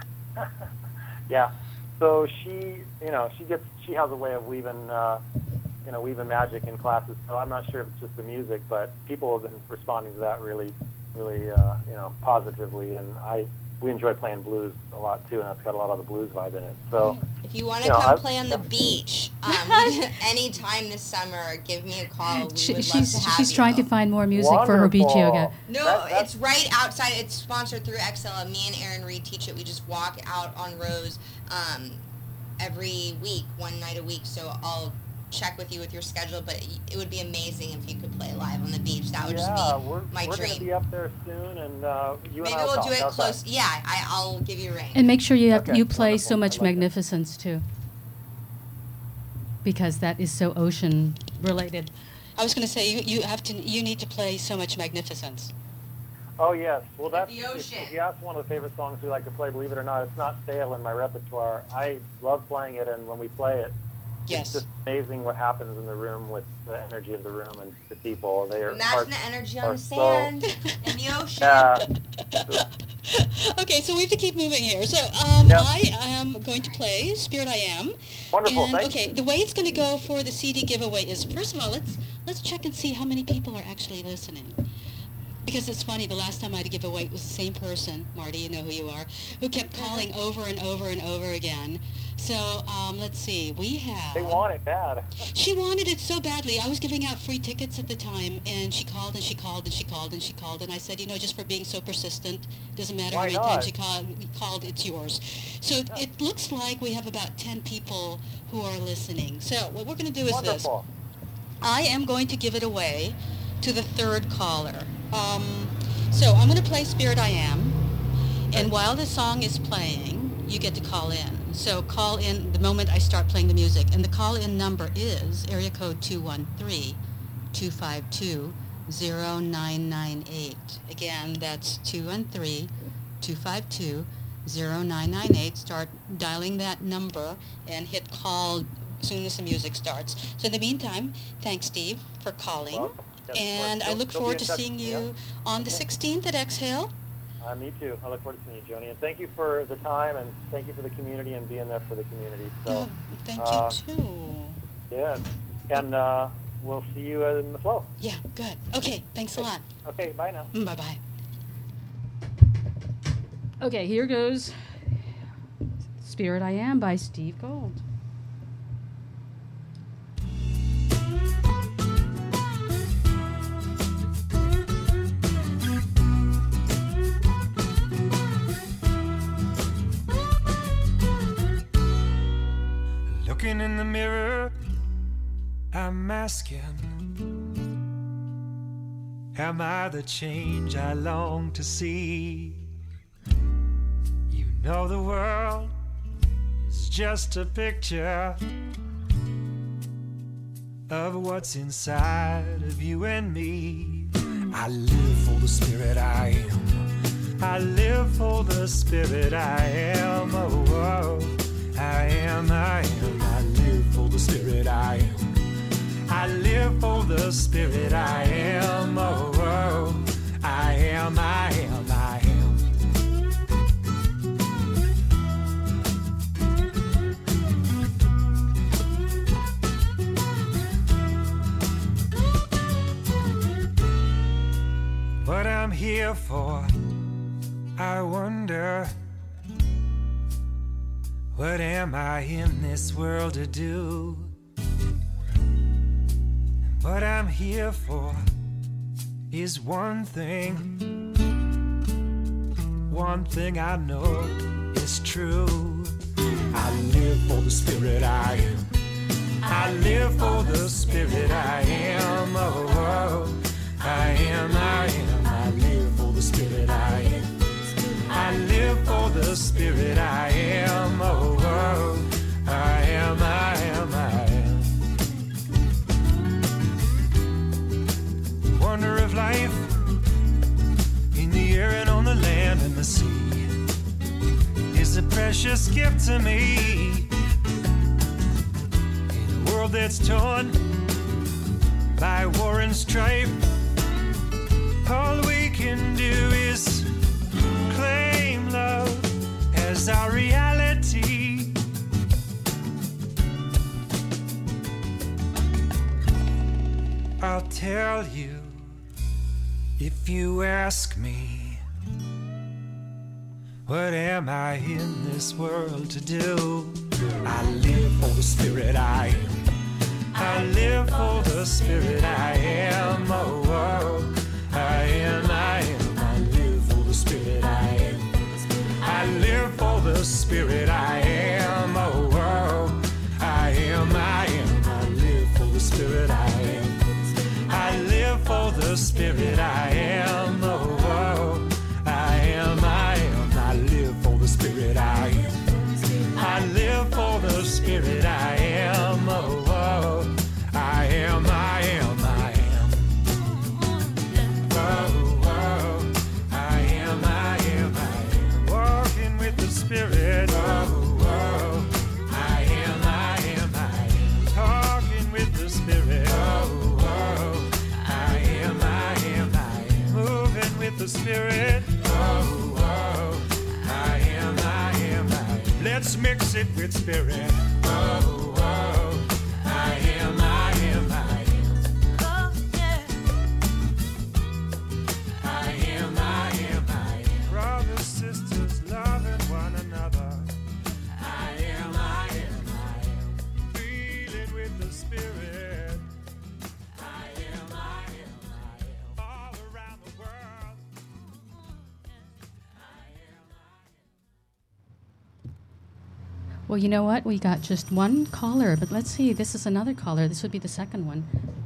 yeah, so she, you know, she gets, she has a way of weaving, uh, you know, weaving magic in classes. So I'm not sure if it's just the music, but people have been responding to that really, really, uh, you know, positively. And I, we enjoy playing blues a lot too, and that's got a lot of the blues vibe in it. So If you want to You know, come I've- play on the beach um, anytime this summer, give me a call. We She, would she's love to have she's you. trying to find more music for her beach Wonderful. yoga. No, That- that's- it's right outside. It's sponsored through X L. Me and Aaron Reed teach it. We just walk out on Rose um, every week, one night a week. So I'll check with you with your schedule, but it would be amazing if you could play live on the beach. That would yeah, just be we're, my we're going to dream. be up there soon, and uh, you Maybe and I will we'll talk do it outside. close. Yeah, I, I'll give you a ring. And make sure you have, Okay, you play wonderful. so I much like that. magnificence too, because that is so ocean related. I was going to say, you, you have to, you need to play So Much Magnificence. Oh, yes. Well, that's, the ocean. If, if you ask one of the favorite songs we like to play, believe it or not, it's not stale in my repertoire. I love playing it, and when we play it, Yes. it's just amazing what happens in the room with the energy of the room and the people. They are, Imagine are, the energy are on the so- sand in the ocean. Yeah. Okay, so we have to keep moving here. So um, Yep. I am going to play Spirit I Am. Wonderful, And, thank okay, you. the way it's going to go for the C D giveaway is, first of all, let's let's check and see how many people are actually listening. Because it's funny, the last time I had a giveaway, it was the same person, Marty, you know who you are, who kept calling over and over and over again. So um, let's see, we have... They want it bad. She wanted it so badly. I was giving out free tickets at the time, and she called and she called and she called and she called, and I said, you know, just for being so persistent, doesn't matter Why how many not? times she called, called, it's yours. So it looks like we have about ten people who are listening. So what we're going to do is Wonderful. this. I am going to give it away to the third caller. Um, so I'm going to play Spirit I Am, and while the song is playing, you get to call in. So call in the moment I start playing the music, and the call-in number is area code two one three, two five two, zero nine nine eight. Again, that's two one three, two five two, zero nine nine eight. Start dialing that number and hit call as soon as the music starts. So in the meantime, thanks, Steve, for calling. Welcome. Yes, of And course. I look They'll- they'll be forward in to touch. seeing you Yeah. on the sixteenth at Exhale. Uh, me too. I look forward to seeing you, Joni. And thank you for the time, and thank you for the community and being there for the community. So, Oh, thank uh, you, too. yeah. And uh, we'll see you in the flow. Yeah, good. Okay, thanks a lot. Okay, bye now. Mm, Bye-bye. Okay, here goes Spirit I Am by Steve Gold. Looking in the mirror, I'm asking, am I the change I long to see? You know the world is just a picture of what's inside of you and me. I live for the spirit I am. I live for the spirit I am. Oh, oh. I am, I am, I live for the spirit I am. I live for the spirit I am. Oh, oh. I am, I am, I am. What I'm here for, I wonder. What am I in this world to do? What I'm here for is one thing. One thing I know is true. I live for the spirit I am. I live for the spirit I am. Oh, oh. I am, I am. I live for the spirit I am. I live for the spirit I am. Oh, oh. I am, I am, I am. Wonder of life in the air and on the land and the sea is a precious gift to me. In a world that's torn by war and strife, all we can do is claim love as our reality. I'll tell you if you ask me, what am I in this world to do? I live for the spirit I am. I live for the spirit I am. Oh, oh. I am, I am. I live for the spirit I am. I live for the spirit I am. Oh, oh. I am, I am. I live for the spirit I am. I live for the spirit I am. Oh, oh. I am, I am. I live for the spirit I am. I live for the spirit I am. Oh, oh. I am, I am, I am. Oh, oh. the spirit. Oh, oh, I am, I am, I am. Let's mix it with spirit. Oh, oh, I am, I am, I am. Oh, yeah. I am, I am, I am. Brothers, sisters, loving one another. I am, I am, I am. Feeling with the spirit. I am, I am, I am. All around the world. Well, you know what? We got just one caller, but let's see. This is another caller. This would be the second one.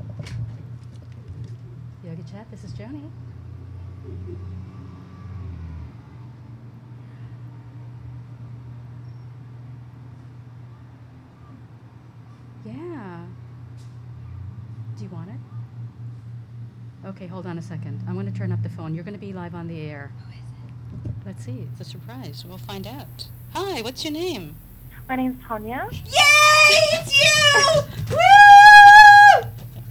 Yoga Chat, this is Joni. Yeah. Do you want it? Okay, hold on a second. I'm going to turn up the phone. You're going to be live on the air. Who is it? Let's see. It's a surprise. We'll find out. Hi, what's your name? My name's Tanya. Yay! It's you! Woo!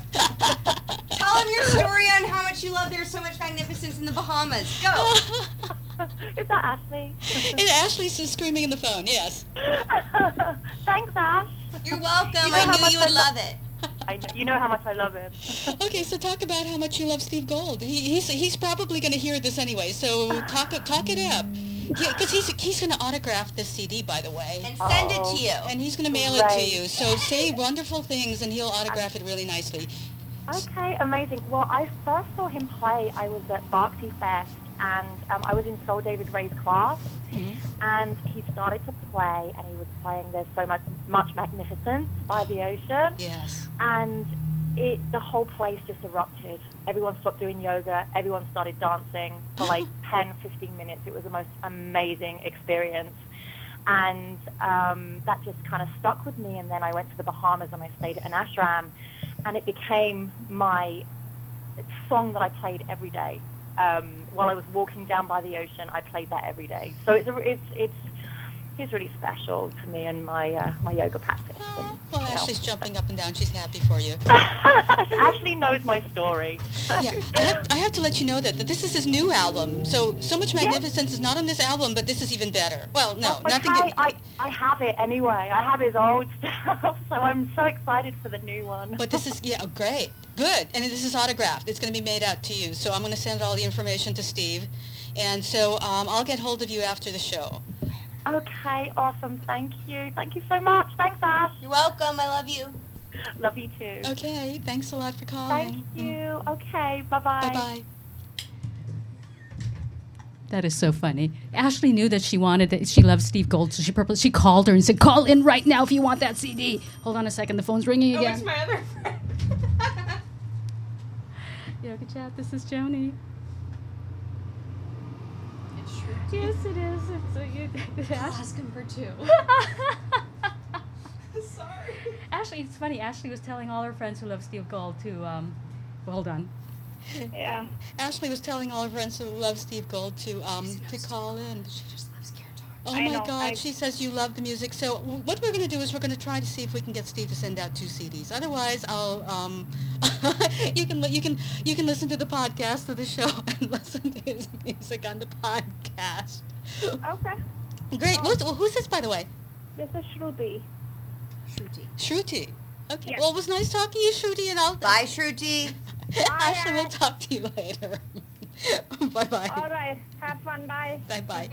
Tell them your story on how much you love There's So Much Magnificence in the Bahamas. Go! Is that Ashley? And Ashley's just screaming in the phone, yes. Thanks, Ash. You're welcome. You know I how knew much you would I love it. I know, you know how much I love him. Okay, so talk about how much you love Steve Gold. He, he's he's probably going to hear this anyway, so talk talk it up. Because he's he's going to autograph this C D, by the way. And send it to you. And he's going to mail it Right. to you. So say wonderful things, and he'll autograph it really nicely. Okay, amazing. Well, I first saw him play. I was at Berkeley Fest, and um, I was in Soul David Ray's class, Mm-hmm. and he started to play, and he was playing There's So Much, much Magnificence by the Ocean. Yes. And it, the whole place just erupted. Everyone stopped doing yoga. Everyone started dancing for like ten, fifteen minutes. It was the most amazing experience. And um, that just kind of stuck with me. And then I went to the Bahamas and I stayed at an ashram. And it became my song that I played every day. Um, while I was walking down by the ocean, I played that every day. So it's, a, it's, it's he's really special to me and my uh, my yoga practice. And, Well, you know. Ashley's jumping up and down. She's happy for you. Ashley knows my story. Yeah, I have, I have to let you know that, that this is his new album. So, So Much Magnificence is not on this album, but this is even better. Well, no, Oh, nothing. okay, I, I have it anyway. I have his old stuff, so I'm so excited for the new one. But this is, yeah, great. Good. And this is autographed. It's going to be made out to you. So I'm going to send all the information to Steve. And so um, I'll get hold of you after the show. Okay, awesome. Thank you. Thank you so much. Thanks, Ash. You're welcome. I love you. Love you too. Okay, thanks a lot for calling. Thank you. Okay, bye-bye. Bye-bye. That is so funny. Ashley knew that she wanted it. She loves Steve Gold, so she purposely she called her and said, "Call in right now if you want that C D." Hold on a second. The phone's ringing again. Oh, it's my other friend. Yoga Chat, this is Joni. It's true. Yes, it is. It's a, you, I'll ask him for two. Sorry. Ashley, it's funny. Ashley was telling all her friends who love Steve Gold to, um, well, hold on. Yeah. Ashley was telling all her friends who love Steve Gold to um to call in. She just loves Carrot Talk. Oh I my know, God! I- She says you love the music. So w- what we're going to do is we're going to try to see if we can get Steve to send out two C Ds. Otherwise, I'll um you can li- you can you can listen to the podcast of the show and listen to his music on the podcast. Okay. Great. Who's, who's this, by the way? This is Shruti. Shruti. Shruti. Okay. Yes. Well, it was nice talking to you, Shruti, and I'll Bye, Shruti. Ashley, we'll talk to you later. Bye bye. All right. Have fun. Bye. Bye bye.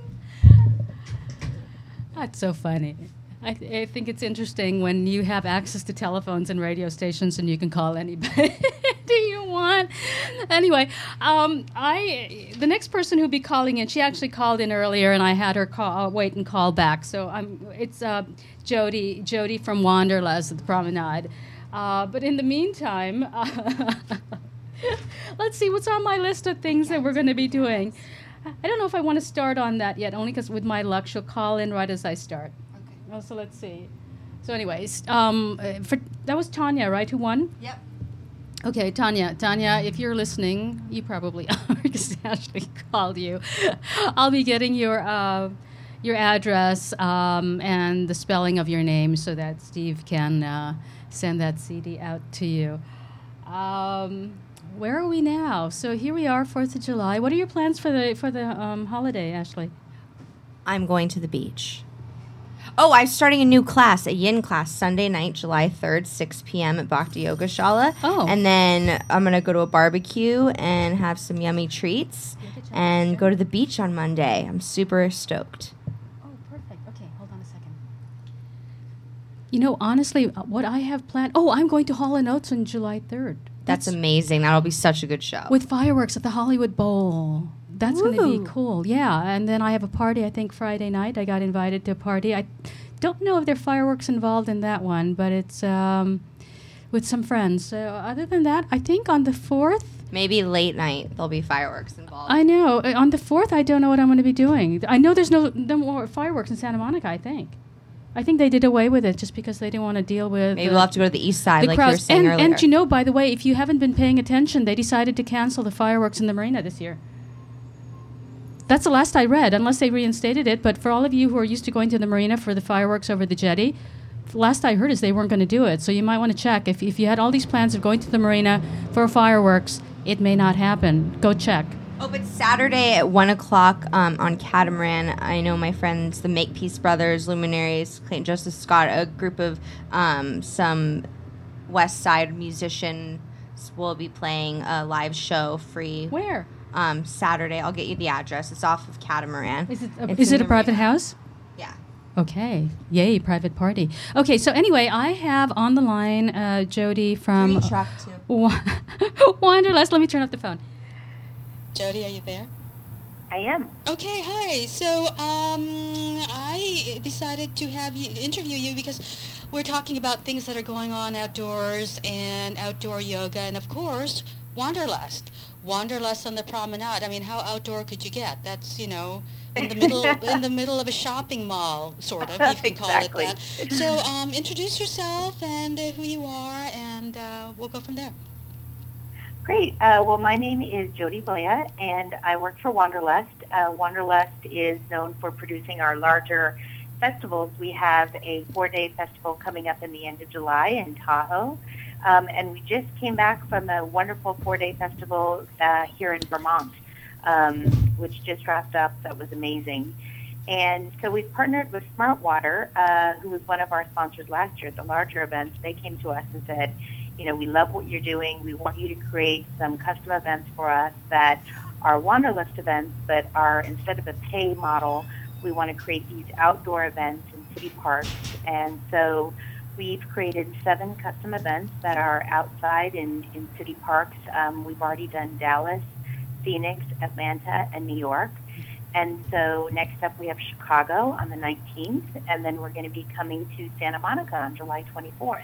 That's so funny. I, th- I think it's interesting when you have access to telephones and radio stations and you can call anybody do you want. Anyway, um, I the next person who'll be calling in, she actually called in earlier and I had her call, wait and call back. So um, it's uh, Jody, Jody from Wanderlust at the Promenade. Uh, but in the meantime, uh, let's see what's on my list of things that we're going to be doing. I don't know if I want to start on that yet, only because with my luck, she'll call in right as I start. Okay. Oh, so let's see. So anyways, um, uh, for, that was Tanya, right, who won? Yep. Okay, Tanya. Tanya, if you're listening, you probably are because Ashley called you. I'll be getting your uh, your address um, and the spelling of your name so that Steve can uh, send that C D out to you. Um, where are we now? So here we are, Fourth of July. What are your plans for the for the um, holiday, Ashley? I'm going to the beach. Oh, I'm starting a new class, a yin class, Sunday night, July third, six p.m. at Bhakti Yoga Shala. Oh. And then I'm going to go to a barbecue and have some yummy treats and go to the beach on Monday. I'm super stoked. Oh, perfect. Okay, hold on a second. You know, honestly, uh, what I have planned... Oh, I'm going to Hall and Oates on July third. That's, That's amazing. That'll be such a good show. With fireworks at the Hollywood Bowl. That's going to Woo. be cool. Yeah, and then I have a party, I think, Friday night. I got invited to a party. I don't know if there are fireworks involved in that one, but it's um, with some friends. So other than that, I think on the fourth... Maybe late night there'll be fireworks involved. I know. Uh, On the fourth, I don't know what I'm going to be doing. I know there's no, no more fireworks in Santa Monica, I think. I think they did away with it just because they didn't want to deal with... Maybe uh, we'll have to go to the east side, the like you were crowds. saying and, earlier. And you know, by the way, if you haven't been paying attention, they decided to cancel the fireworks in the marina this year. That's the last I read, unless they reinstated it. But for all of you who are used to going to the marina for the fireworks over the jetty, last I heard is they weren't going to do it. So you might want to check. If, if you had all these plans of going to the marina for fireworks, it may not happen. Go check. Oh, but Saturday at one o'clock um, on Catamaran, I know my friends, the Makepeace Brothers, Luminaries, Clayton Joseph Scott, a group of um, some West Side musicians will be playing a live show free. Where? Um, Saturday. I'll get you the address. It's off of Catamaran. Is it a, It's is in it a the private marina. house? Yeah. Okay. Yay, private party. Okay, so anyway, I have on the line uh, Jody from Green truck, too. Wa- Wanderlust. Let me turn off the phone. Jody, are you there? I am. Okay, hi. So um, I decided to have you interview you because we're talking about things that are going on outdoors and outdoor yoga, and of course, Wanderlust. Wanderlust on the promenade. I mean, how outdoor could you get? That's, you know, in the middle in the middle of a shopping mall, sort of. You can Exactly. call it that. So um, introduce yourself and uh, who you are, and uh, we'll go from there. Great. Uh, well, my name is Jody Boya, and I work for Wanderlust. Uh, Wanderlust is known for producing our larger festivals. We have a four-day festival coming up in the end of July in Tahoe, um, and we just came back from a wonderful four-day festival uh, here in Vermont, um, which just wrapped up. That was amazing. And so we've partnered with Smart Water, uh, who was one of our sponsors last year at the larger events. They came to us and said, you know, we love what you're doing. We want you to create some custom events for us that are Wanderlust events, but are, instead of a pay model, we want to create these outdoor events in city parks. And so we've created seven custom events that are outside in, in city parks. Um, we've already done Dallas, Phoenix, Atlanta, and New York. And so next up we have Chicago on the nineteenth, and then we're going to be coming to Santa Monica on July twenty-fourth.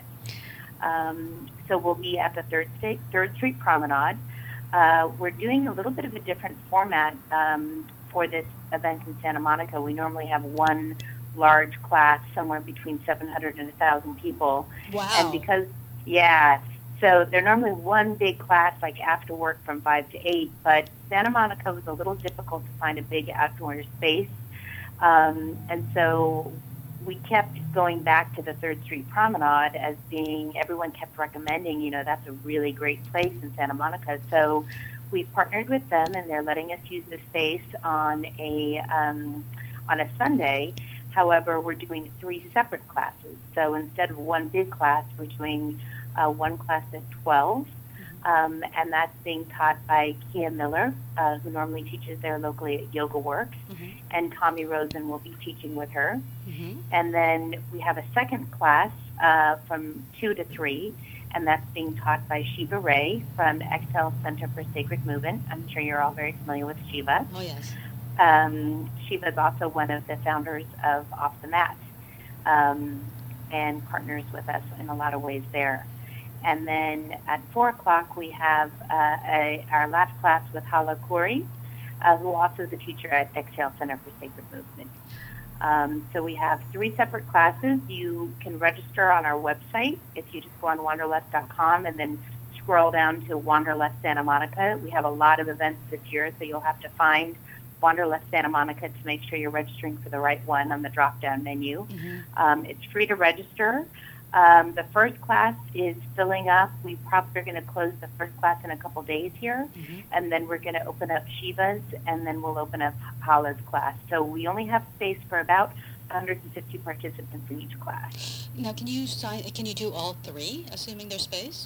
Um, so we'll be at the Third, State, Third Street Promenade. Uh, we're doing a little bit of a different format um, for this event in Santa Monica. We normally have one large class, somewhere between seven hundred and one thousand people. Wow. And because, yeah, so they're normally one big class, like after work from five to eight, but Santa Monica was a little difficult to find a big outdoor space. Um, and so we kept going back to the Third Street Promenade as being, everyone kept recommending, you know, that's a really great place in Santa Monica. So we've partnered with them, and they're letting us use the space on a um, on a Sunday. However, we're doing three separate classes. So instead of one big class, we're doing uh, one class at twelve, um, and that's being taught by Kia Miller, uh, who normally teaches there locally at Yoga Works, Mm-hmm. and Tommy Rosen will be teaching with her. Mm-hmm. And then we have a second class uh, from two to three, and that's being taught by Shiva Ray from Exhale Center for Sacred Movement. I'm sure you're all very familiar with Shiva. Oh, yes. Um, Shiva is also one of the founders of Off the Mat, um, and partners with us in a lot of ways there. And then at four o'clock, we have uh, a, our last class with Hala Khoury, uh, who also is a teacher at Exhale Center for Sacred Movement. Um, so we have three separate classes. You can register on our website if you just go on wanderlust dot com and then scroll down to Wanderlust Santa Monica. We have a lot of events this year, so you'll have to find Wanderlust Santa Monica to make sure you're registering for the right one on the drop-down menu. Mm-hmm. Um, it's free to register. Um, the first class is filling up. We probably are going to close the first class in a couple days here, Mm-hmm. and then we're going to open up Shiva's, and then we'll open up Hala's class. So we only have space for about one hundred fifty participants in each class. Now, can you sign? Can you do all three, assuming there's space?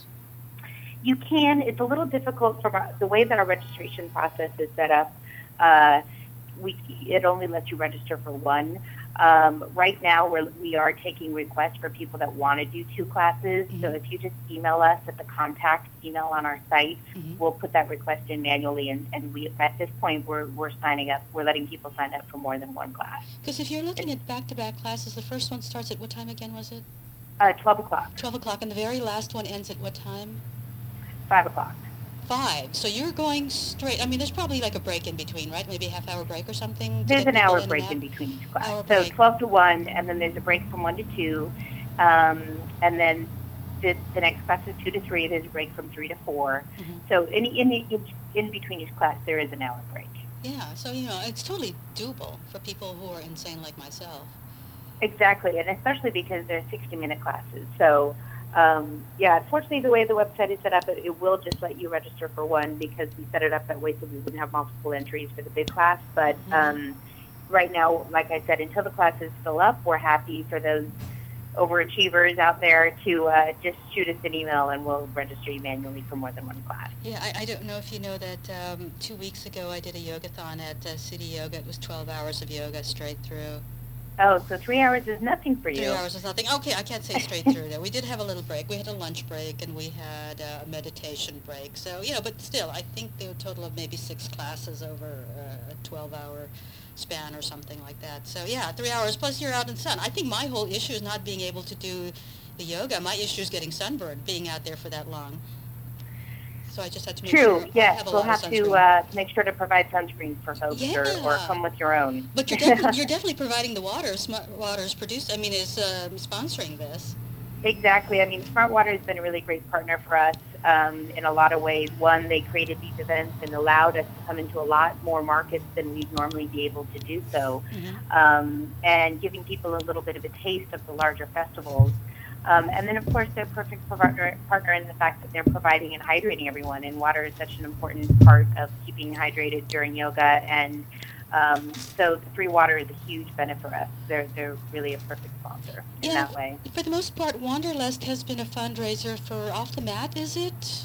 You can. It's a little difficult from our, the way that our registration process is set up. Uh, we it only lets you register for one. Um, right now, we're, we are taking requests for people that want to do two classes. Mm-hmm. So if you just email us at the contact email on our site, Mm-hmm. we'll put that request in manually. And, and we at this point, we're we're signing up. We're letting people sign up for more than one class. Because if you're looking at back-to-back classes, the first one starts at what time again? Was it? Uh, twelve o'clock. Twelve o'clock, and the very last one ends at what time? Five o'clock. Five. So you're going straight. I mean, there's probably like a break in between, right? Maybe a half-hour break or something. to There's get an people hour in and break out? in between each class. Hour So break. twelve to one, and then there's a break from one to two. Um, and then the, the next class is two to three. There's a break from three to four. Mm-hmm. So in, in, in, in between each class, there is an hour break. Yeah. So you know, it's totally doable for people who are insane like myself. Exactly, and especially because they're sixty-minute classes. So, um, yeah, unfortunately, the way the website is set up, it, it will just let you register for one because we set it up that way so we wouldn't have multiple entries for the big class. But um, right now, like I said, until the classes fill up, we're happy for those overachievers out there to uh, just shoot us an email and we'll register you manually for more than one class. Yeah, I, I don't know if you know that um, two weeks ago I did a yogathon at uh, City Yoga. It was twelve hours of yoga straight through. Oh, so three hours is nothing for you. Three hours is nothing. Okay, I can't say straight through there. We did have a little break. We had a lunch break and we had uh, a meditation break. So, you know, but still, I think there were a total of maybe six classes over uh, a twelve-hour span or something like that. So, yeah, three hours plus you're out in the sun. I think my whole issue is not being able to do the yoga. My issue is getting sunburned, being out there for that long. So I just had to make True, sure I yes. have a We'll lot of have to sunscreen. uh, make sure to provide sunscreen for folks or, or Yeah. come with your own. But you're, defi- you're definitely providing the water. Smart Water is produced. I mean, is um, sponsoring this. Exactly. I mean, Smart Water has been a really great partner for us um, in a lot of ways. One, they created these events and allowed us to come into a lot more markets than we'd normally be able to do so, um, and giving people a little bit of a taste of the larger festivals. Um, and then, of course, they're a perfect partner, partner in the fact that they're providing and hydrating everyone. And water is such an important part of keeping hydrated during yoga. And um, so the free water is a huge benefit for us. They're, they're really a perfect sponsor in Yeah, that way. For the most part, Wanderlust has been a fundraiser for Off the Mat, is it?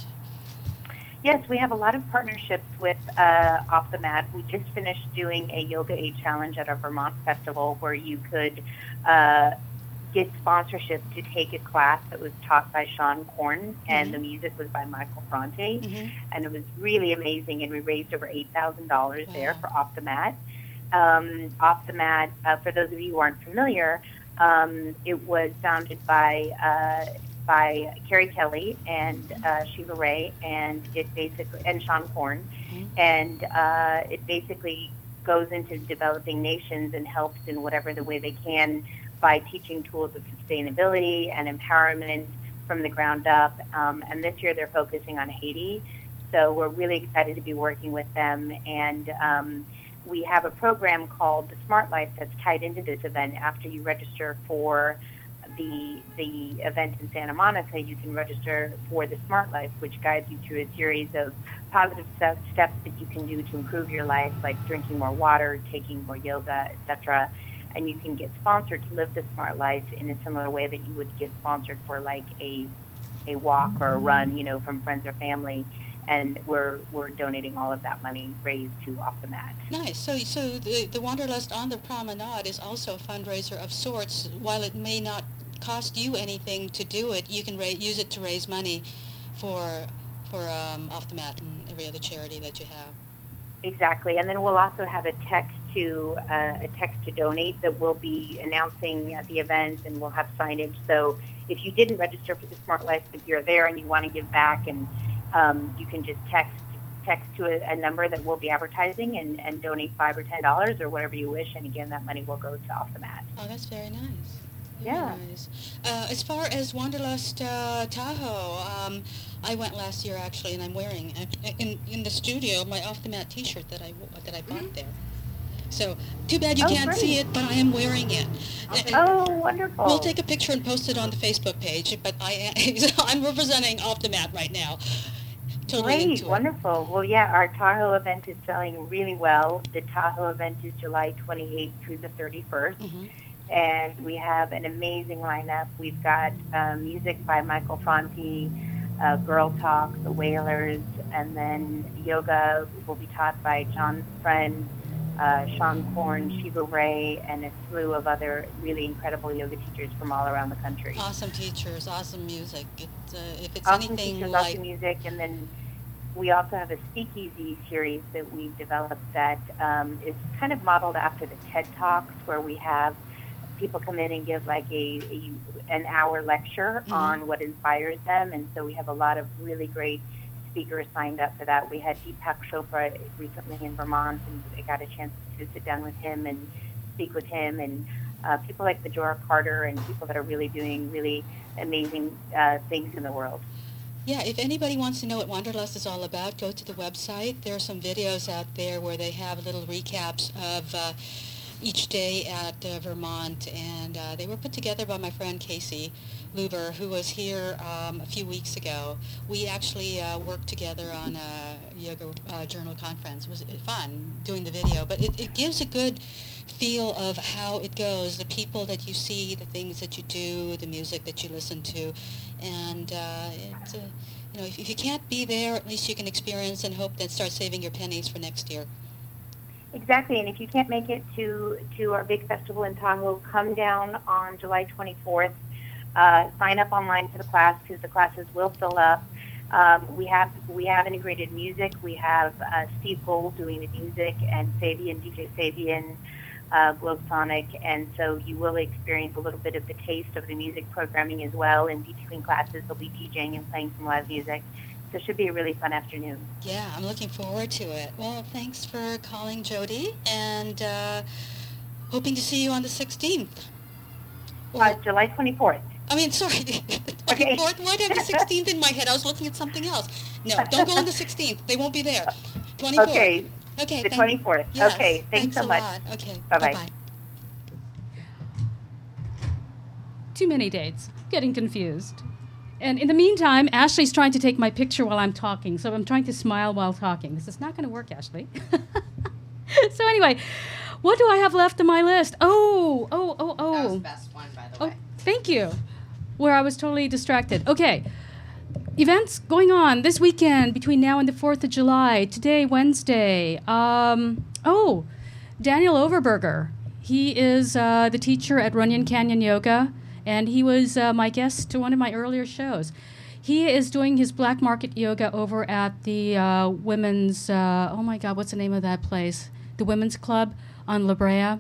Yes, we have a lot of partnerships with uh, Off the Mat. We just finished doing a Yoga Aid Challenge at our Vermont festival where you could uh, get sponsorship to take a class that was taught by Sean Korn, and Mhm. the music was by Michael Bronte. Mhm. And it was really amazing, and we raised over eight thousand dollars there for Off the Mat. Um, Off the Mat, uh, for those of you who aren't familiar, um, it was founded by uh, by Carrie Kelly and uh, Sheila Ray, and it basically and Sean Korn, and uh, it basically goes into developing nations and helps in whatever the way they can by teaching tools of sustainability and empowerment from the ground up. Um, and this year they're focusing on Haiti. So we're really excited to be working with them. And um, we have a program called the Smart Life that's tied into this event. After you register for the the event in Santa Monica, you can register for the Smart Life, which guides you through a series of positive steps, steps that you can do to improve your life, like drinking more water, taking more yoga, et cetera. And you can get sponsored to live the Smart Life in a similar way that you would get sponsored for like a a walk or a run, you know, from friends or family. And we're we're donating all of that money raised to Off the Mat. Nice. So, so the, the Wanderlust on the Promenade is also a fundraiser of sorts. While it may not cost you anything to do it, you can ra- use it to raise money for for um, Off the Mat and every other charity that you have. Exactly. And then we'll also have a text to uh, a text to donate that we'll be announcing at the event, and we'll have signage. So if you didn't register for the Smart Life, if you're there and you want to give back, and um, you can just text text to a, a number that we'll be advertising and, and donate five or ten dollars or whatever you wish. And again, that money will go to Off the Mat. Oh, that's very nice. Yeah. Nice. Uh, as far as Wanderlust uh, Tahoe, um, I went last year actually, and I'm wearing uh, in in the studio my Off the Mat T-shirt that I that I bought there. So too bad you Oh, can't great. see it, but I am wearing it. Oh, wonderful. We'll take a picture and post it on the Facebook page, but I am, I'm representing Off the Mat right now. Totally Great, into it. wonderful. Well, yeah, our Tahoe event is selling really well. The Tahoe event is July twenty-eighth through the thirty-first. Mm-hmm. And we have an amazing lineup. We've got uh, music by Michael Fonte, uh, Girl Talk, The Wailers, and then yoga will be taught by John Friend, uh, Sean Korn, Shiva Ray, and a slew of other really incredible yoga teachers from all around the country. Awesome teachers, awesome music. It's, uh, if it's Awesome anything teachers, like... awesome music, and then we also have a speakeasy series that we've developed that um, is kind of modeled after the TED Talks, where we have people come in and give like a, a an hour lecture Mhm. on what inspires them, and so we have a lot of really great speakers signed up for that. We had Deepak Chopra recently in Vermont, and I got a chance to sit down with him and speak with him, and uh, people like Majora Carter and people that are really doing really amazing uh, things in the world. Yeah, if anybody wants to know what Wanderlust is all about, go to the website. There are some videos out there where they have little recaps of uh, each day at uh, Vermont, and uh, they were put together by my friend Casey Luber, who was here um, a few weeks ago. We actually uh, worked together on a yoga uh, journal conference. It was fun doing the video, but it, it gives a good feel of how it goes, the people that you see, the things that you do, the music that you listen to, and uh, it's, uh, you know, if, if you can't be there, at least you can experience and hope that start saving your pennies for next year. Exactly, and if you can't make it to, to our big festival in Tahoe, come down on July twenty-fourth. Uh, sign up online for the class because the classes will fill up. Um, we have we have integrated music. We have uh, Steve Gold doing the music and Fabian, D J Fabian, uh, Glow Sonic, and so you will experience a little bit of the taste of the music programming as well. In between classes, they'll be DJing and playing some live music. So it should be a really fun afternoon. Yeah, I'm looking forward to it. Well, thanks for calling, Jody, and uh, hoping to see you on the sixteenth. Uh, July twenty-fourth. I mean, sorry, the twenty-fourth. Why did I have the sixteenth in my head? I was looking at something else. No, don't go on the sixteenth. They won't be there. twenty-fourth. Okay. Okay. The thank- twenty-fourth. Yes, Okay. Thanks, so a much. lot. Okay. Bye-bye. Bye-bye. Too many dates. Getting confused. And in the meantime, Ashley's trying to take my picture while I'm talking, so I'm trying to smile while talking. This is not going to work, Ashley. So anyway, what do I have left on my list? Oh, oh, oh, oh. That was the best one, by the Oh, way. thank you. Where I was totally distracted. Okay. Events going on this weekend between now and the fourth of July. Today, Wednesday. Um, oh, Daniel Overberger. He is uh, the teacher at Runyon Canyon Yoga, and he was uh, my guest to one of my earlier shows. He is doing his black market yoga over at the uh, women's, uh, oh my God, what's the name of that place? The Women's Club on La Brea.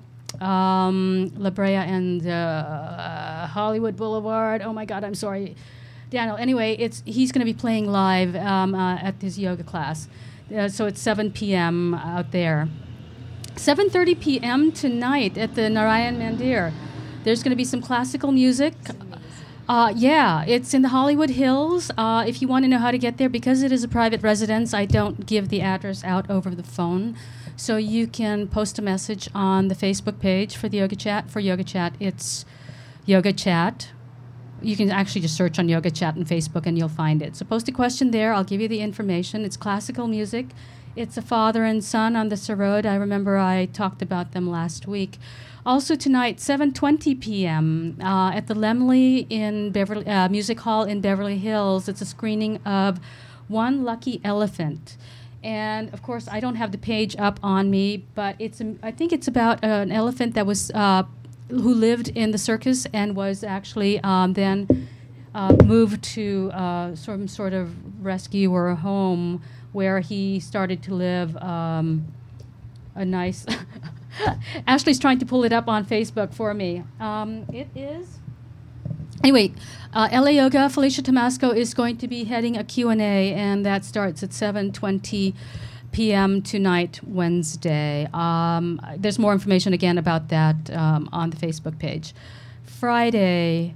Um, La Brea and uh, Hollywood Boulevard. Oh my God, I'm sorry, Daniel. Anyway, it's he's going to be playing live um, uh, at his yoga class. Uh, so it's seven p.m. out there. seven thirty p.m. tonight at the Narayan Mandir. There's going to be some classical music. Uh, yeah, it's in the Hollywood Hills. Uh, if you want to know how to get there, because it is a private residence, I don't give the address out over the phone. So you can post a message on the Facebook page for the Yoga Chat. For Yoga Chat, it's Yoga Chat. You can actually just search on Yoga Chat on Facebook and you'll find it. So post a question there. I'll give you the information. It's classical music. It's a father and son on the Sarod. I remember I talked about them last week. Also tonight, seven twenty p.m. Uh, at the Lemley in Beverly uh, Music Hall in Beverly Hills. It's a screening of One Lucky Elephant. And, of course, I don't have the page up on me, but it's um, I think it's about uh, an elephant that was uh, who lived in the circus and was actually um, then uh, moved to uh, some sort of rescue or a home where he started to live um, a nice... Ashley's trying to pull it up on Facebook for me. Um, it is... Anyway, uh, L A Yoga, Felicia Tomasco is going to be heading a Q and A, and that starts at seven twenty p.m. tonight, Wednesday. Um, there's more information, again, about that um, on the Facebook page. Friday,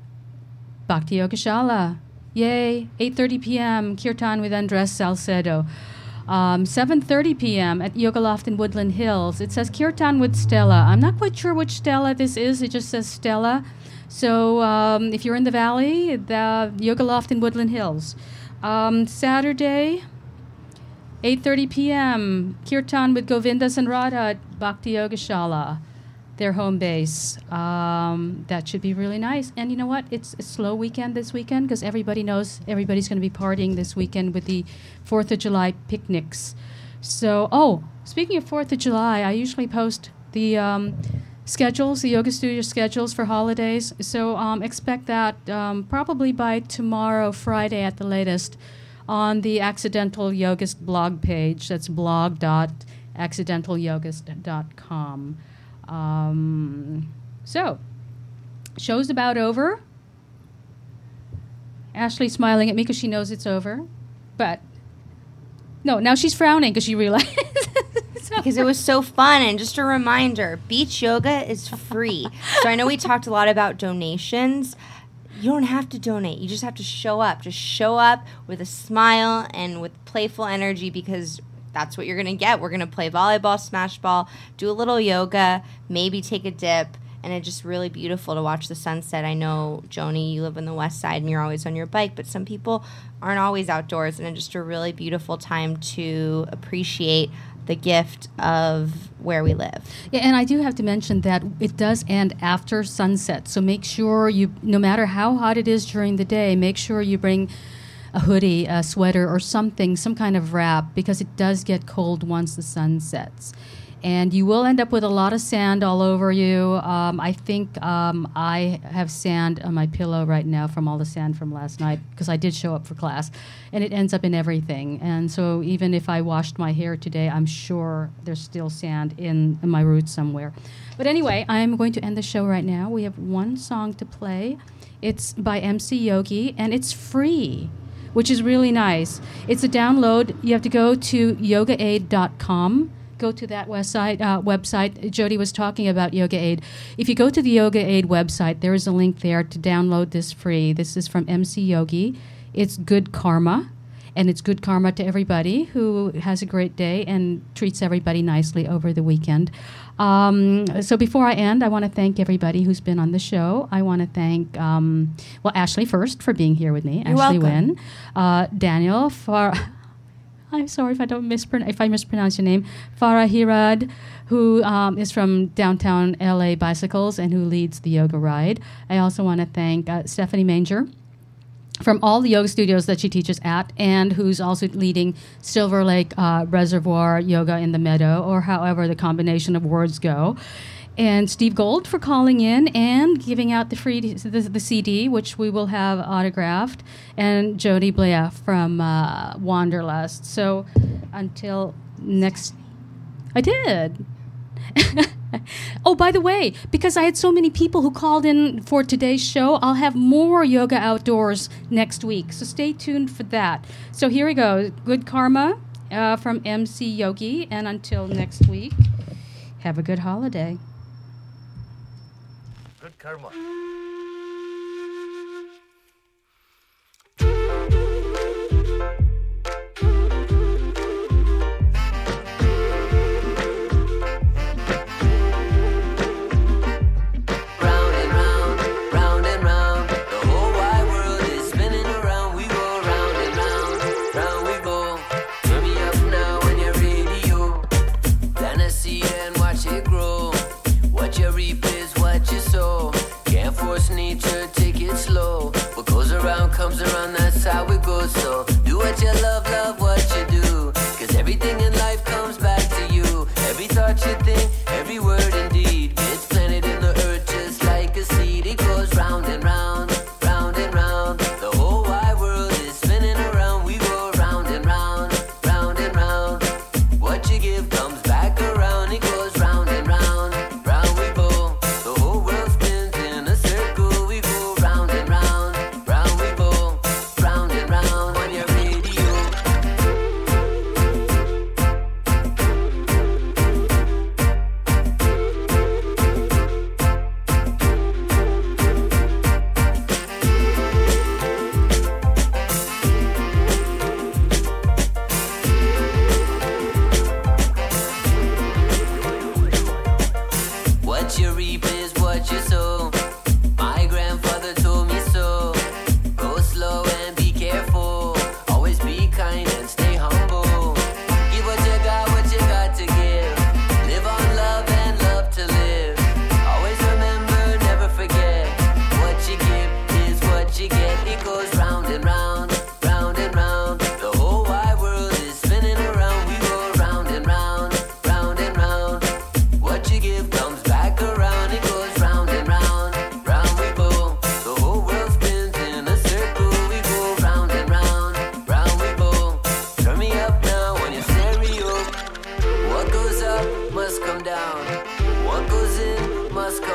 Bhakti Yoga Shala. Yay, eight thirty p.m., Kirtan with Andres Salcedo. Um, seven thirty p.m. at Yoga Loft in Woodland Hills. It says Kirtan with Stella. I'm not quite sure which Stella this is. It just says Stella. So um, if you're in the valley, the Yoga Loft in Woodland Hills. Um, Saturday, eight thirty p.m. Kirtan with Govindas and Radha at Bhakti Yogashala, their home base. Um, that should be really nice. And you know what? It's a slow weekend this weekend because everybody knows everybody's going to be partying this weekend with the fourth of July picnics. So, oh, speaking of fourth of July, I usually post the um, schedules, the yoga studio schedules for holidays. So um, expect that um, probably by tomorrow, Friday at the latest, on the Accidental Yogist blog page. That's blog dot accidental yogist dot com. Um, so, show's about over. Ashley's smiling at me because she knows it's over. But, no, now she's frowning because she realized. so. Because it was so fun. And just a reminder, beach yoga is free. So I know we talked a lot about donations. You don't have to donate. You just have to show up. Just show up with a smile and with playful energy because that's what you're going to get. We're going to play volleyball, smash ball, do a little yoga, maybe take a dip, and it's just really beautiful to watch the sunset. I know, Joni, you live on the west side and you're always on your bike, but some people aren't always outdoors, and it's just a really beautiful time to appreciate the gift of where we live. Yeah, and I do have to mention that it does end after sunset. So make sure you, no matter how hot it is during the day, make sure you bring a hoodie, a sweater, or something, some kind of wrap, because it does get cold once the sun sets. And you will end up with a lot of sand all over you. Um, I think um, I have sand on my pillow right now from all the sand from last night because I did show up for class. And it ends up in everything. And so even if I washed my hair today, I'm sure there's still sand in, in my roots somewhere. But anyway, I'm going to end the show right now. We have one song to play. It's by M C Yogi, and it's free, which is really nice. It's a download. You have to go to yoga aid dot com. Go to that website. Uh, website. Jody was talking about Yoga Aid. If you go to the Yoga Aid website, there is a link there to download this free. This is from M C Yogi. It's good karma, and it's good karma to everybody who has a great day and treats everybody nicely over the weekend. Um, so before I end, I want to thank everybody who's been on the show. I want to thank, um, well, Ashley first for being here with me. You're Ashley welcome. Wynn. Uh, Daniel for... I'm sorry if I don't mispron- if I mispronounce your name. Farah Hirad, who um, is from downtown L A Bicycles and who leads the yoga ride. I also want to thank uh, Stephanie Manger from all the yoga studios that she teaches at, and who's also leading Silver Lake uh, Reservoir Yoga in the Meadow, or however the combination of words go. And Steve Gold for calling in and giving out the free the, the C D, which we will have autographed, and Jody Blea from uh, Wanderlust. So until next, I did. Oh, by the way, because I had so many people who called in for today's show, I'll have more Yoga Outdoors next week. So stay tuned for that. So here we go. Good karma uh, from M C Yogi, and until next week, have a good holiday. Good karma. What you reap is what you sow. Can't force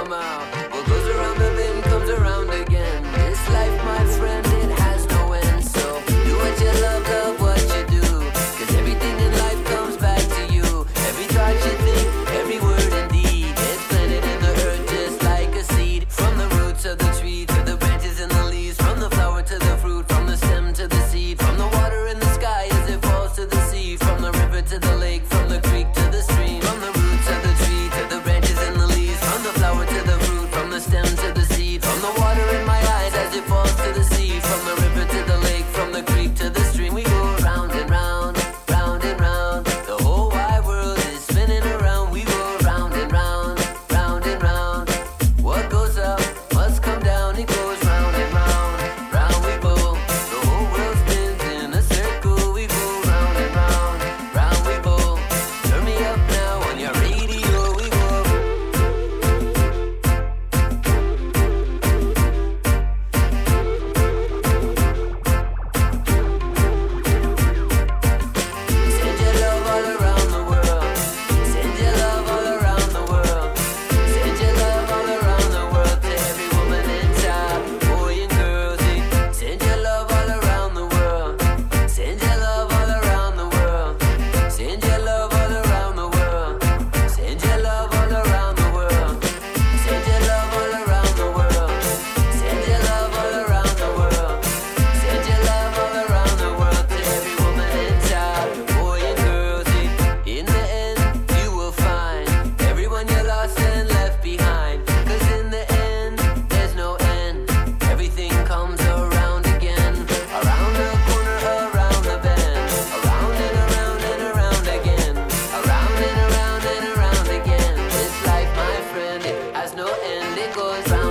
somehow. What goes around the bend comes around again. This life, my friend, it has no end. So do what you love, love what you do. Cause everything in life comes back to you. Every thought you think, every word and deed, it's planted in the earth just like a seed. From the roots of the tree to the branches and the leaves, from the flower to the fruit, from the stem to the seed, from the water in the sky as it falls to the sea, from the river to the lake, from the creek to the stream, from the roots of the tree to the branches and the leaves, from the flower to the fruit, from the stem to the seed, from the water in my eyes as it falls to the sea, from the river to the lake, from the creek to the stream. We go round and round, round and round. The whole wide world is spinning around. We go round and round, round and round. What goes up must come down. It goes round and round, round we go. The whole world spins in a circle. We go round and round, round we go. Turn me up now on your radio. We go. Send your love all around the world. Send your love all around the world. Send your love all around the world to every woman in town, boy and girl. Send your love all around the world. Send your love all around the world. Send your love all around the world. Send your love all around the world. Send your love all around the world. Send your love all around the world. Send your love all around the world to every woman in town, boy and girl. In the end, you will find everyone you lost and left behind. Cause in the end, there's no end. Everything comes around again. Around the corner, around the bend. Around and around and around again. Around and around and around again. This life, my friend, it has no end. It goes round